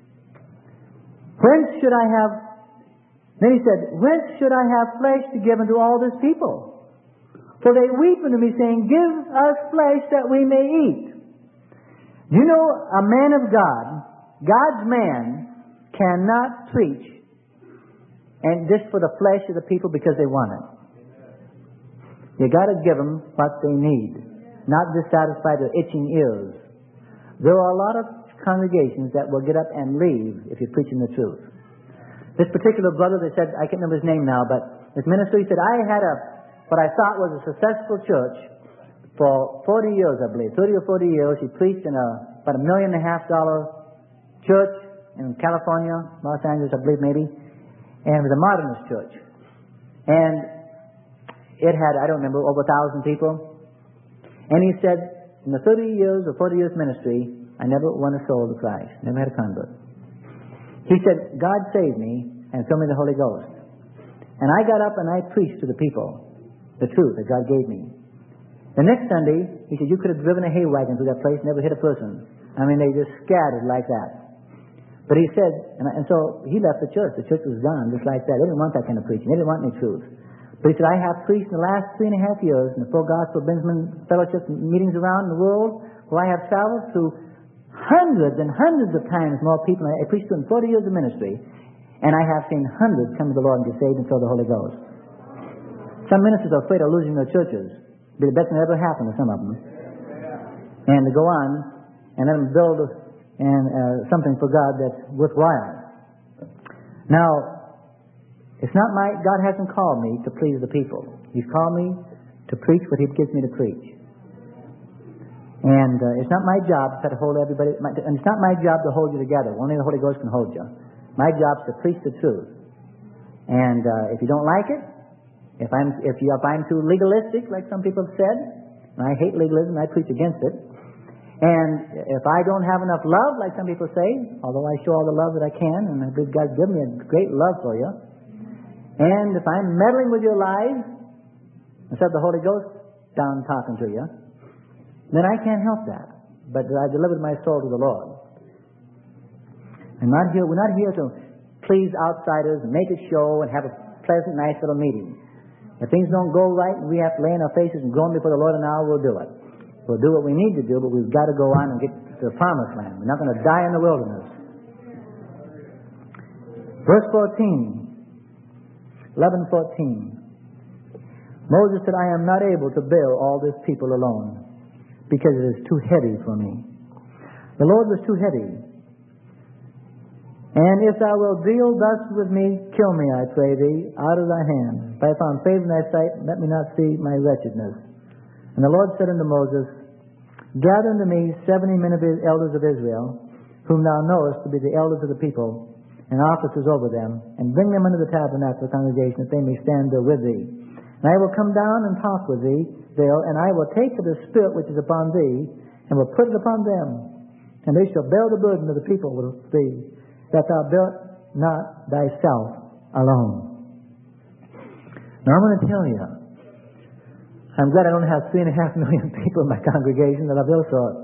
Whence should I have... Then he said, whence should I have flesh to give unto all this people? For they weep unto me, saying, give us flesh that we may eat. Do you know, a man of God, God's man, cannot preach and just for the flesh of the people because they want it. You got to give them what they need, not just satisfy their itching ears. There are a lot of congregations that will get up and leave if you're preaching the truth. This particular brother, they said, I can't remember his name now, but his minister, he said, I had a, what I thought was a successful church for forty years, I believe, thirty or forty years. He preached in a, about a million and a half dollar church in California, Los Angeles, I believe maybe, and it was a modernist church. And it had, I don't remember, over a thousand people. And he said, in the thirty years or forty years ministry, I never won a soul to Christ. Never had a convert. He said, God saved me and filled me with the Holy Ghost. And I got up and I preached to the people the truth that God gave me. The next Sunday, he said, you could have driven a hay wagon through that place, never hit a person. I mean, they just scattered like that. But he said, and, and so he left the church. The church was gone just like that. They didn't want that kind of preaching. They didn't want any truth. But he said, I have preached in the last three and a half years in the Full Gospel Benjamin Fellowship meetings around the world, where I have traveled to hundreds and hundreds of times more people. I preached to in forty years of ministry, and I have seen hundreds come to the Lord and get saved and fill the Holy Ghost. Some ministers are afraid of losing their churches. It'll be the best thing that ever happened to some of them. And to go on and let them build and, uh, something for God that's worthwhile. Now, it's not my, God hasn't called me to please the people. He's called me to preach what He gives me to preach. And uh, it's not my job to try to hold everybody, my, and it's not my job to hold you together. Only the Holy Ghost can hold you. My job is to preach the truth. And uh, if you don't like it, if I'm, if, you, if I'm too legalistic, like some people have said, and I hate legalism, I preach against it. And if I don't have enough love, like some people say, although I show all the love that I can, and I believe God's given me a great love for you, and if I'm meddling with your lives, instead of the Holy Ghost down talking to you, then I can't help that. But I delivered my soul to the Lord. I'm not here, we're not here to please outsiders and make a show and have a pleasant, nice little meeting. If things don't go right and we have to lay on our faces and groan before the Lord an hour, we'll do it. We'll do what we need to do, but we've got to go on and get to the promised land. We're not going to die in the wilderness. Verse fourteen. eleven fourteen. Moses said, I am not able to bear all this people alone, because it is too heavy for me. The Lord was too heavy. And if thou wilt deal thus with me, kill me, I pray thee, out of thy hand. If I found favor in thy sight, let me not see my wretchedness. And the Lord said unto Moses, gather unto me seventy men of the elders of Israel, whom thou knowest to be the elders of the people, and officers over them, and bring them unto the tabernacle of the congregation, that they may stand there with thee. And I will come down and talk with thee there, and I will take of the Spirit which is upon thee, and will put it upon them. And they shall bear the burden of the people with thee, that thou bear not thyself alone. Now I'm going to tell you, I'm glad I don't have three and a half million people in my congregation that I've ill sort.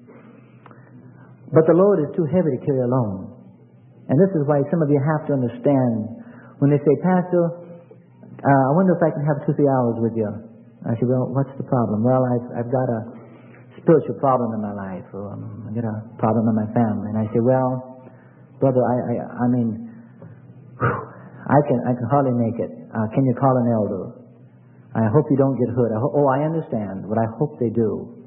But the load is too heavy to carry alone. And this is why some of you have to understand when they say, Pastor, uh, I wonder if I can have two, three hours with you. I say, well, what's the problem? Well, I've, I've got a spiritual problem in my life, or um, I've got a problem in my family. And I say, well, brother, I, I, I mean, whew, I can, I can hardly make it. Uh, can you call an elder? I hope you don't get hurt. I ho- oh, I understand, but I hope they do.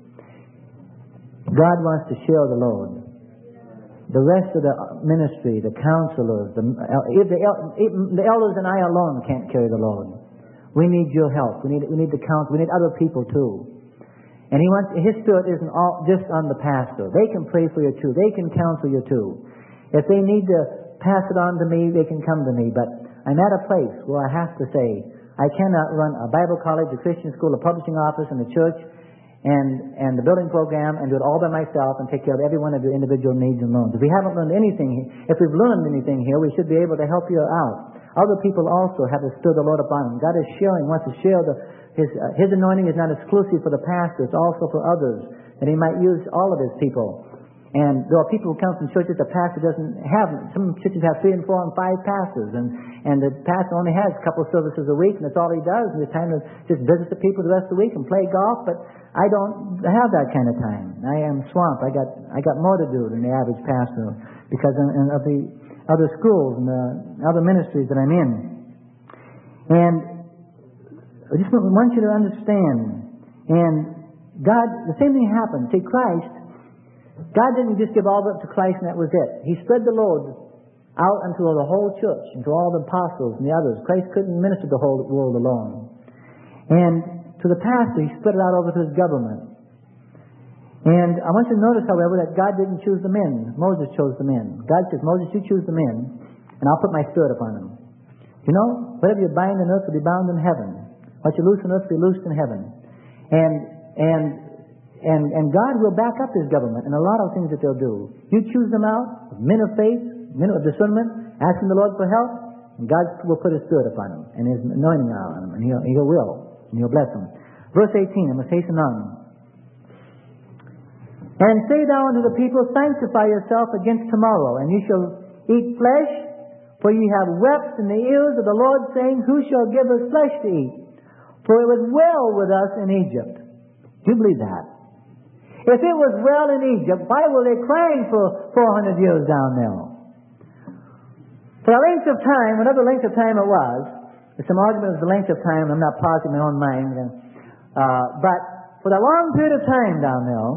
God wants to share the load. The rest of the ministry, the counselors, the, if the, if the elders and I alone can't carry the load. We need your help. We need, we need the counsel. We need other people too. And He wants, His Spirit isn't all just on the pastor. They can pray for you too. They can counsel you too. If they need to pass it on to me, they can come to me. But I'm at a place where I have to say, I cannot run a Bible college, a Christian school, a publishing office, and a church, and and the building program, and do it all by myself and take care of every one of your individual needs and loans. If we haven't learned anything, if we've learned anything here, we should be able to help you out. Other people also have to stir the Lord upon them. God is sharing, wants to share the His uh, His anointing is not exclusive for the pastor, it's also for others. And He might use all of His people. And there are people who come from churches the pastor doesn't have. Some churches have three and four and five pastors, and, and the pastor only has a couple of services a week, and that's all he does. And there's time to just visit the people the rest of the week and play golf. But I don't have that kind of time. I am swamped. I got I got more to do than the average pastor because of the other schools and the other ministries that I'm in. And I just want you to understand. And God, the same thing happened. See, Christ. God didn't just give all of it to Christ and that was it. He spread the load out unto the whole church, and to all the apostles and the others. Christ couldn't minister the whole world alone. And to the pastor, He spread it out over to his government. And I want you to notice, however, that God didn't choose the men. Moses chose the men. God says, Moses, you choose the men, and I'll put my Spirit upon them. You know, whatever you bind on earth will be bound in heaven. What you loose on earth will be loosed in heaven. And, and, And, and God will back up His government in a lot of things that they'll do. You choose them out, men of faith, men of discernment, asking the Lord for help, and God will put His Spirit upon them, and His anointing on them, and He'll, He will, and He'll bless them. Verse eighteen, I must hasten on. And say thou unto the people, sanctify yourself against tomorrow, and you shall eat flesh, for ye have wept in the ears of the Lord, saying, who shall give us flesh to eat? For it was well with us in Egypt. Do you believe that? If it was well in Egypt, why were they crying for four hundred years down there? For a length of time, whatever length of time it was, there's some argument of the length of time, I'm not positive in my own mind, uh, but for a long period of time down there,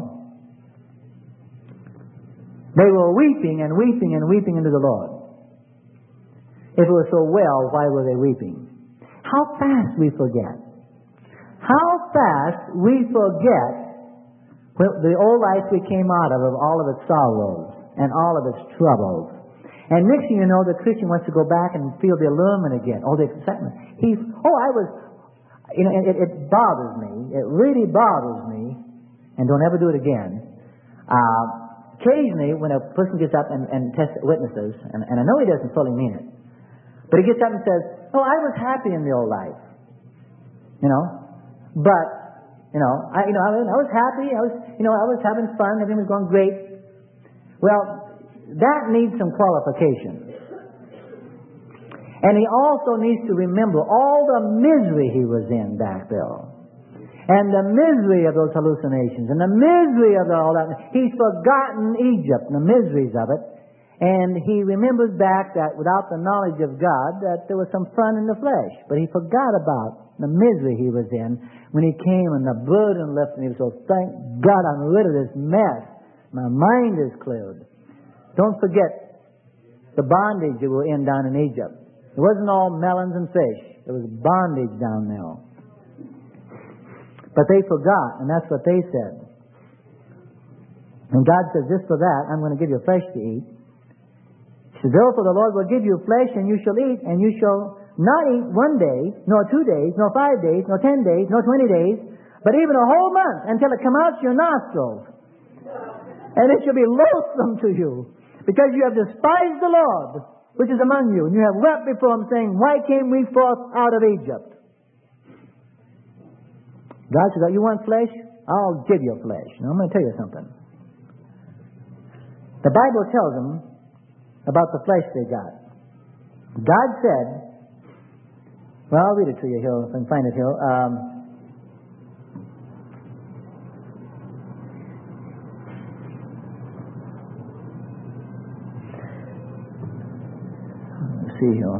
they were weeping and weeping and weeping unto the Lord. If it was so well, why were they weeping? How fast we forget. How fast we forget the old life we came out of, of all of its sorrows and all of its troubles. And next thing you know, the Christian wants to go back and feel the allurement again. Oh, the excitement. He's, oh, I was, you know, it, it bothers me. It really bothers me. And don't ever do it again. Uh, occasionally, when a person gets up and, and tests witnesses, and, and I know he doesn't fully mean it, but he gets up and says, oh, I was happy in the old life. You know? But You know, I, you know, I, I was happy. I was, you know, I was having fun. Everything was going great. Well, that needs some qualification. And he also needs to remember all the misery he was in back there, and the misery of those hallucinations, and the misery of all that. He's forgotten Egypt and the miseries of it, and he remembers back that without the knowledge of God, that there was some fun in the flesh. But he forgot about the misery he was in when he came and the burden lifted, and he was so, thank God I'm rid of this mess. My mind is cleared. Don't forget the bondage that were in down in Egypt. It wasn't all melons and fish. There was bondage down there. But they forgot, and that's what they said. And God says, just for that, I'm going to give you flesh to eat. He says, therefore the Lord will give you flesh, and you shall eat, and you shall not eat one day, nor two days, nor five days, nor ten days, nor twenty days, but even a whole month until it come out your nostrils. And it shall be loathsome to you, because you have despised the Lord, which is among you, and you have wept before him, saying, why came we forth out of Egypt? God says, you want flesh? I'll give you flesh. Now, I'm going to tell you something. The Bible tells them about the flesh they got. God said, well, I'll read it to you here, if I can find it here. Um, let's see here.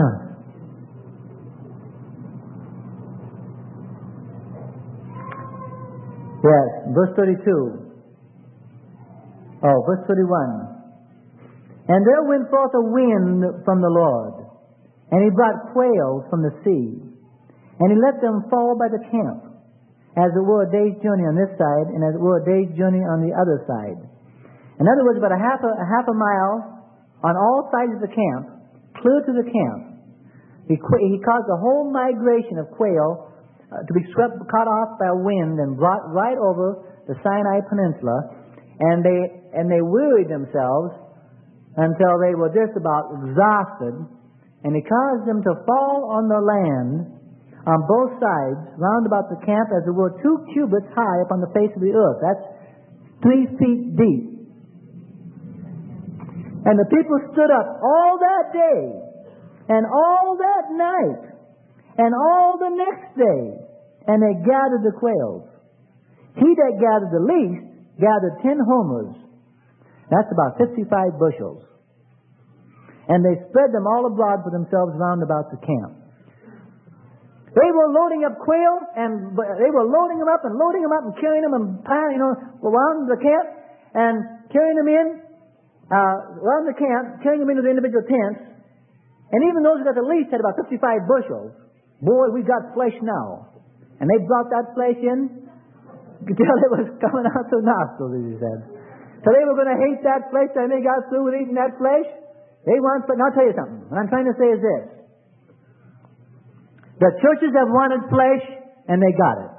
Yes, verse thirty-two. Oh, verse thirty-one. And there went forth a wind from the Lord, and he brought quails from the sea, and he let them fall by the camp, as it were a day's journey on this side, and as it were a day's journey on the other side. In other words, about a half a, a half a mile on all sides of the camp, clear to the camp. He, he caused a whole migration of quail uh, to be swept, caught off by a wind, and brought right over the Sinai Peninsula, and they and they wearied themselves until they were just about exhausted, and he caused them to fall on the land on both sides, round about the camp, as it were two cubits high upon the face of the earth. That's three feet deep. And the people stood up all that day, and all that night, and all the next day, and they gathered the quails. He that gathered the least gathered ten homers. That's about fifty-five bushels. And they spread them all abroad for themselves round about the camp. They were loading up quail, and they were loading them up and loading them up and carrying them and piling, you know, around the camp and carrying them in, uh, around the camp, carrying them into the individual tents. And even those who got the least had about fifty-five bushels. Boy, we got flesh now. And they brought that flesh in until it was coming out their nostrils, as he said. So they were going to hate that flesh, and they got through with eating that flesh. They want, but I'll tell you something. What I'm trying to say is this. The churches have wanted flesh, and they got it.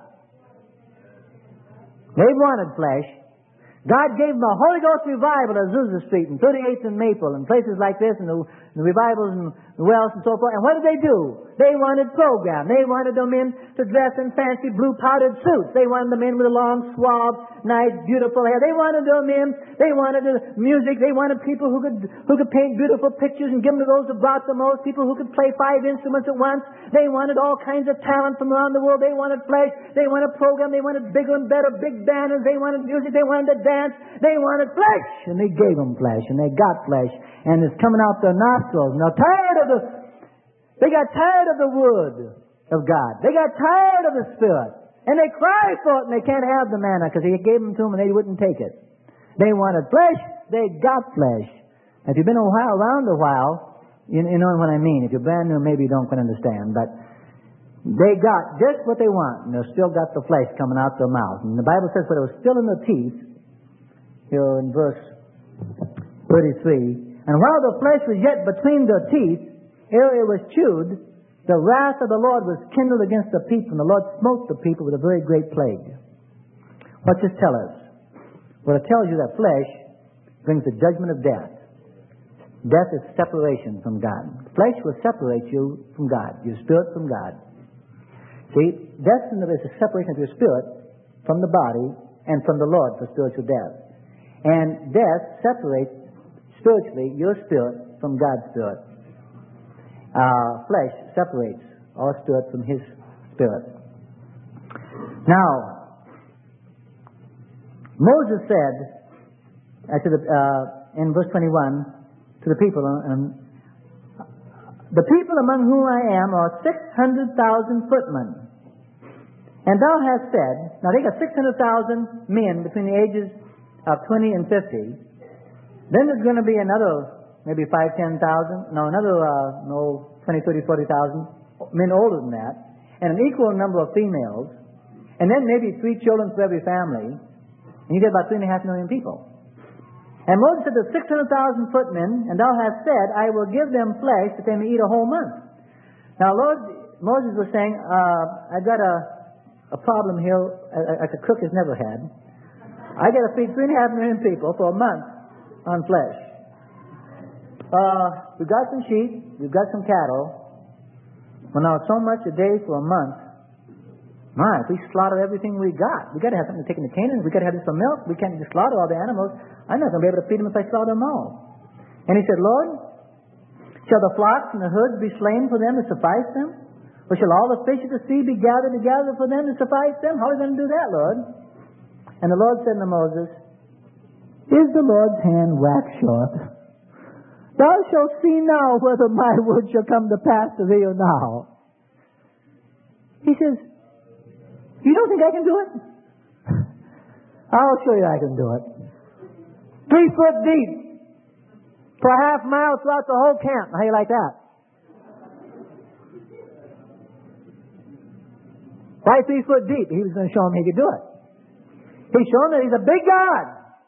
They wanted flesh. God gave them a Holy Ghost revival at Azusa Street and thirty-eighth and Maple and places like this, and the, the revivals in Wells and so forth. And what did they do? They wanted program. They wanted them in to dress in fancy blue powdered suits. They wanted them in with a long, suave, nice, beautiful hair. They wanted them in. They wanted the music. They wanted people who could who could paint beautiful pictures and give them to those who brought the most. People who could play five instruments at once. They wanted all kinds of talent from around the world. They wanted flesh. They wanted program. They wanted bigger and better big banners. They wanted music. They wanted to dance. They wanted flesh, and they gave them flesh, and they got flesh, and it's coming out their nostrils. And they're tired of the, they got tired of the word of God. They got tired of the Spirit, and they cry for it, and they can't have the manna because He gave them to them, and they wouldn't take it. They wanted flesh. They got flesh. If you've been a while around a while, you, you know what I mean. If you're brand new, maybe you don't quite understand, but they got just what they want, and they've still got the flesh coming out their mouth. And the Bible says, but it was still in their teeth. Here in verse thirty-three, and while the flesh was yet between their teeth, ere it was chewed, the wrath of the Lord was kindled against the people, and the Lord smote the people with a very great plague. What's this tell us? Well, it tells you that flesh brings the judgment of death. Death is separation from God. Flesh will separate you from God, your spirit from God. See, death is a separation of your spirit from the body and from the Lord for spiritual death. And death separates spiritually your spirit from God's spirit. Uh, flesh separates our spirit from His spirit. Now, Moses said uh, to the, uh, in verse twenty-one to the people, um, the people among whom I am are six hundred thousand footmen. And thou hast said, now they got six hundred thousand men between the ages of twenty and fifty. Then there's going to be another, maybe five, ten thousand. No, another, uh, no, twenty, thirty, forty thousand men older than that, and an equal number of females, and then maybe three children for every family, and you get about three and a half million people. And Moses said, "The six hundred thousand footmen, and thou hast said, I will give them flesh that they may eat a whole month." Now, Lord, Moses was saying, uh, I got a, a problem here like a cook has never had. I got to feed three and a half million people for a month on flesh. Uh, we've got some sheep, we've got some cattle. Well, now, so much a day for a month. My, if we slaughter everything we got, we got to have something to take into Canaan. We got to have this for milk. We can't just slaughter all the animals. I'm not going to be able to feed them if I slaughter them all. And he said, Lord, shall the flocks and the herds be slain for them to suffice them? Or shall all the fish of the sea be gathered together for them to suffice them? How are we going to do that, Lord? And the Lord said to Moses, Is the Lord's hand wax short? Thou shalt see now whether my word shall come to pass to thee or now. He says, You don't think I can do it? I'll show you I can do it. Three foot deep for a half mile throughout the whole camp. How do you like that? Why three foot deep? He was going to show him he could do it. He's shown that he's a big God.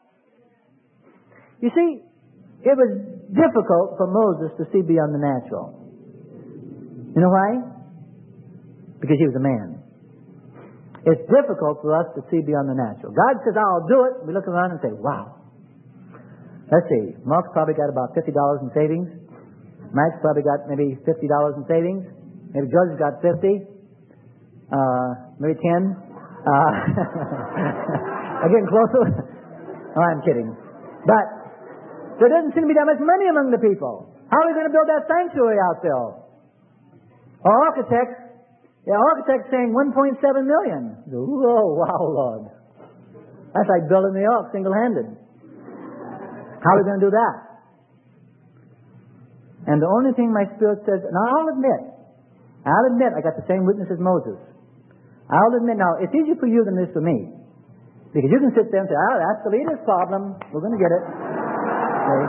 You see, it was difficult for Moses to see beyond the natural. You know why? Because he was a man. It's difficult for us to see beyond the natural. God says, I'll do it. We look around and say, wow. Let's see. Mark's probably got about fifty dollars in savings. Mike's probably got maybe fifty dollars in savings. Maybe George's got fifty. Uh, maybe ten. Uh, I'm getting closer. Oh, I'm kidding. But there doesn't seem to be that much money among the people. How are we going to build that sanctuary out there? Our architects, the architect's saying one point seven million. Oh, wow, Lord. That's like building the ark single-handed. How are we going to do that? And the only thing my spirit says, now I'll admit, I'll admit I got the same witness as Moses. I'll admit now, it's easier for you than it is for me. Because you can sit there and say, oh, that's the leader's problem. We're going to get it. Okay.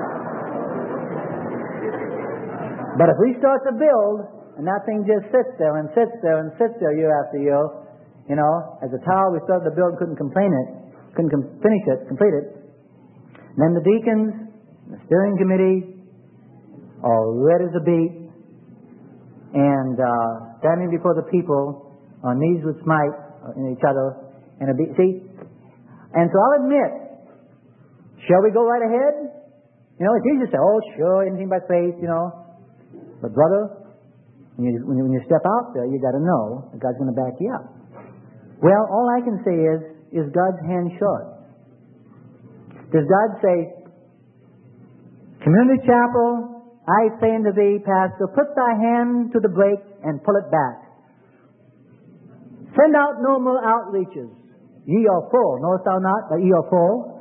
But if we start to build, and that thing just sits there and sits there and sits there year after year, you know, as a tower we started to build and couldn't complain it, couldn't com- finish it, complete it. And then the deacons, the steering committee, all red as a beet, and uh, standing before the people, on knees would smite in each other, and a beat. See? And so I'll admit, shall we go right ahead? You know, it's easy to say, oh, sure, anything by faith, you know. But brother, when you, when you, when you step out there, you got to know that God's going to back you up. Well, all I can say is, is God's hand short? Does God say, Community Chapel, I say unto thee, Pastor, put thy hand to the brake and pull it back. Send out no more outreaches. Ye are full. Knowest thou not that ye are full?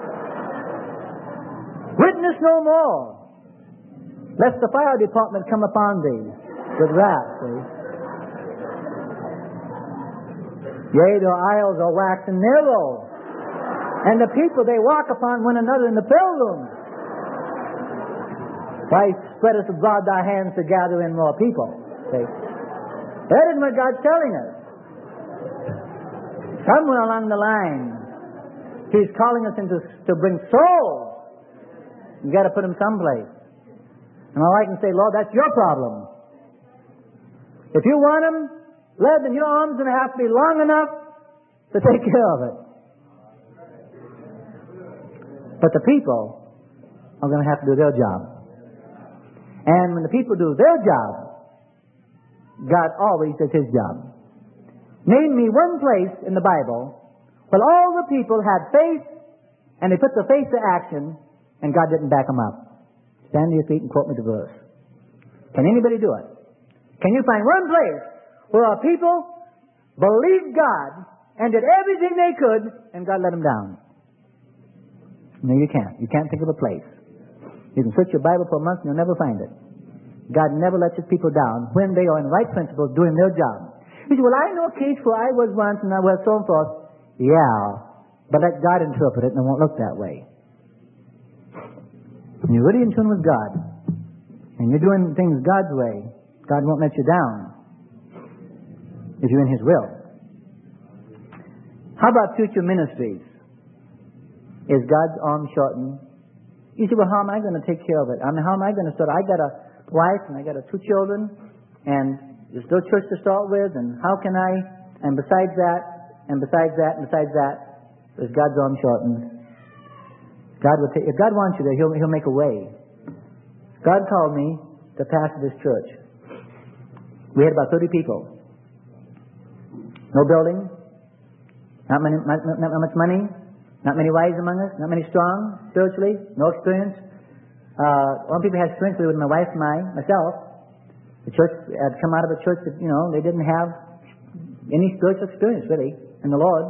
Witness no more, lest the fire department come upon thee with wrath. See? Yea, their aisles are waxing narrow, and the people, they walk upon one another in the pilgrims. Why spreadest abroad thy hands to gather in more people? See? That is what God's telling us. Somewhere along the line, He's calling us into to bring souls. You've got to put them someplace. And all I can say, Lord, that's your problem. If you want them, Lord, then your arm's going to have to be long enough to take care of it. But the people are going to have to do their job. And when the people do their job, God always does His job. Name me one place in the Bible where all the people had faith and they put the faith to action and God didn't back them up. Stand to your feet and quote me the verse. Can anybody do it? Can you find one place where our people believed God and did everything they could and God let them down? No, you can't. You can't think of a place. You can search your Bible for a month and you'll never find it. God never lets His people down when they are in right principles doing their job. You say, well, I know a case where I was once and I was so and forth. Yeah, but let God interpret it and it won't look that way. When you're really in tune with God and you're doing things God's way, God won't let you down if you're in His will. How about future ministries? Is God's arm shortened? You say, well, how am I going to take care of it? I mean, how am I going to start? I got a wife and I got a two children and there's no church to start with, and how can I, and besides that, and besides that, and besides that, there's God's arm shortened. God will take, if God wants you there, He'll, He'll make a way. God called me to pastor this church. We had about thirty people. No building, not, many, not, not much money, not many wise among us, not many strong spiritually, no experience. Uh, one people had experience with my wife and I, myself. The church had come out of a church that, you know, they didn't have any spiritual experience, really, in the Lord.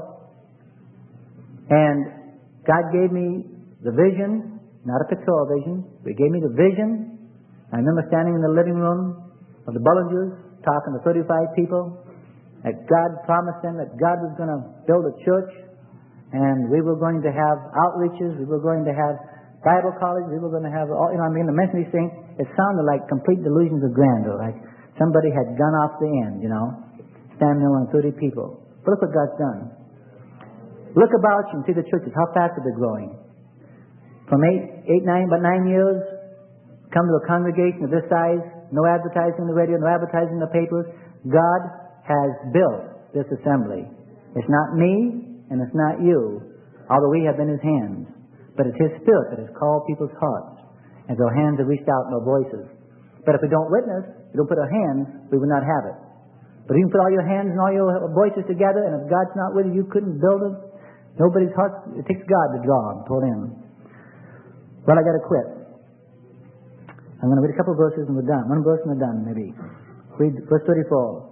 And God gave me the vision, not a pictorial vision, but He gave me the vision. I remember standing in the living room of the Bullingers, talking to thirty-five people, that God promised them that God was going to build a church, and we were going to have outreaches, we were going to have Bible college, we were going to have all, you know, I'm going to mention these things. It sounded like complete delusions of grandeur, like somebody had gone off the end, you know, standing there with thirty people. But look what God's done. Look about you and see the churches, how fast are they growing. From eight, eight, nine, about nine years, come to a congregation of this size, no advertising in the radio, no advertising in the papers. God has built this assembly. It's not me and it's not you, although we have been His hands. But it's His Spirit that has called people's hearts, and our hands have reached out in our voices. But if we don't witness, we don't put our hands, we will not have it. But you can put all your hands and all your voices together, and if God's not with you, you couldn't build it. Nobody's heart. It takes God to draw and pull in. Well, I got to quit. I'm going to read a couple of verses and we're done. One verse and we're done, maybe. Read verse thirty-four.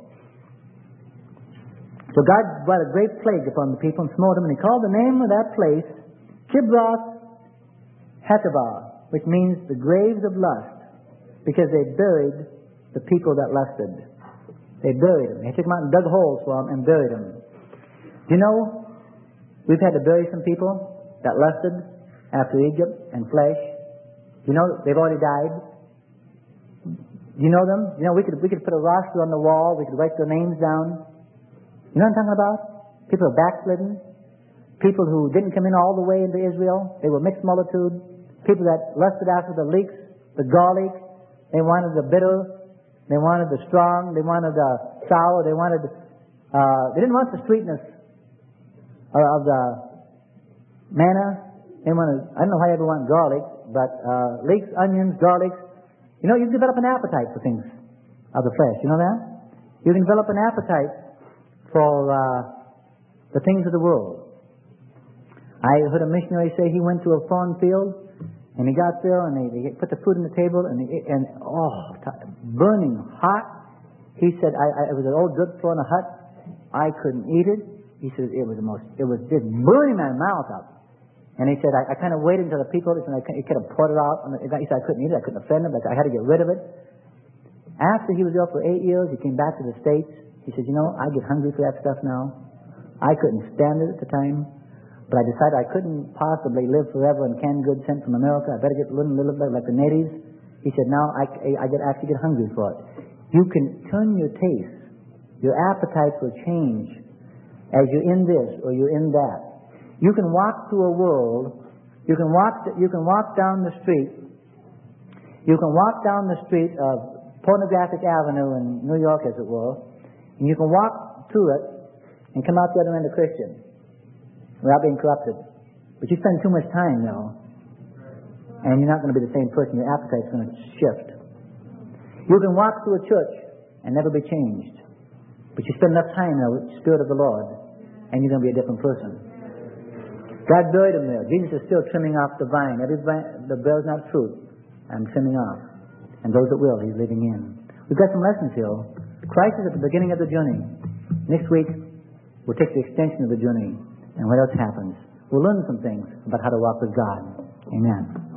So God brought a great plague upon the people and smote them, and He called the name of that place Kibroth Hattaavah, which means the graves of lust, because they buried the people that lusted. They buried them. They took them out and dug holes for them and buried them. Do you know, we've had to bury some people that lusted after Egypt and flesh. You know, they've already died. Do you know them? You know, we could we could put a roster on the wall. We could write their names down. You know what I'm talking about? People are backslidden. People who didn't come in all the way into Israel. They were mixed multitude. People that lusted after the leeks, the garlic. They wanted the bitter. They wanted the strong. They wanted the sour. They wanted. Uh, they didn't want the sweetness of the manna. They wanted. I don't know why you ever want garlic, but uh, leeks, onions, garlics. You know, you can develop an appetite for things of the flesh. You know that? You can develop an appetite for uh, the things of the world. I heard a missionary say he went to a foreign field, and he got there, and they, they put the food on the table, and, he, and oh, burning hot. He said, I, I, it was an old dirt floor in a hut. I couldn't eat it. He said, it was the most, it was just burning my mouth up. And he said, I, I kind of waited until the people, and I, he kind of poured it out. And he said, I couldn't eat it, I couldn't offend him, but I had to get rid of it. After he was there for eight years, he came back to the States. He said, you know, I get hungry for that stuff now. I couldn't stand it at the time. But I decided I couldn't possibly live forever on canned goods sent from America. I better get a little, little bit like the natives. He said, now I, I get, actually get hungry for it. You can turn your taste. Your appetite will change as you're in this or you're in that. You can walk through a world. You can walk. You can walk down the street. You can walk down the street of Pornographic Avenue in New York, as it were, and you can walk through it and come out the other end a Christian without being corrupted. But you spend too much time, though, and you're not going to be the same person. Your appetite's going to shift. You can walk through a church and never be changed, but you spend enough time there with the Spirit of the Lord, and you're going to be a different person. God buried him there. Jesus is still trimming off the vine. Every vine that bears not fruit, I'm trimming off. And those that will, He's leaving in. We've got some lessons here. Christ is at the beginning of the journey. Next week, we'll take the extension of the journey and what else happens. We'll learn some things about how to walk with God. Amen.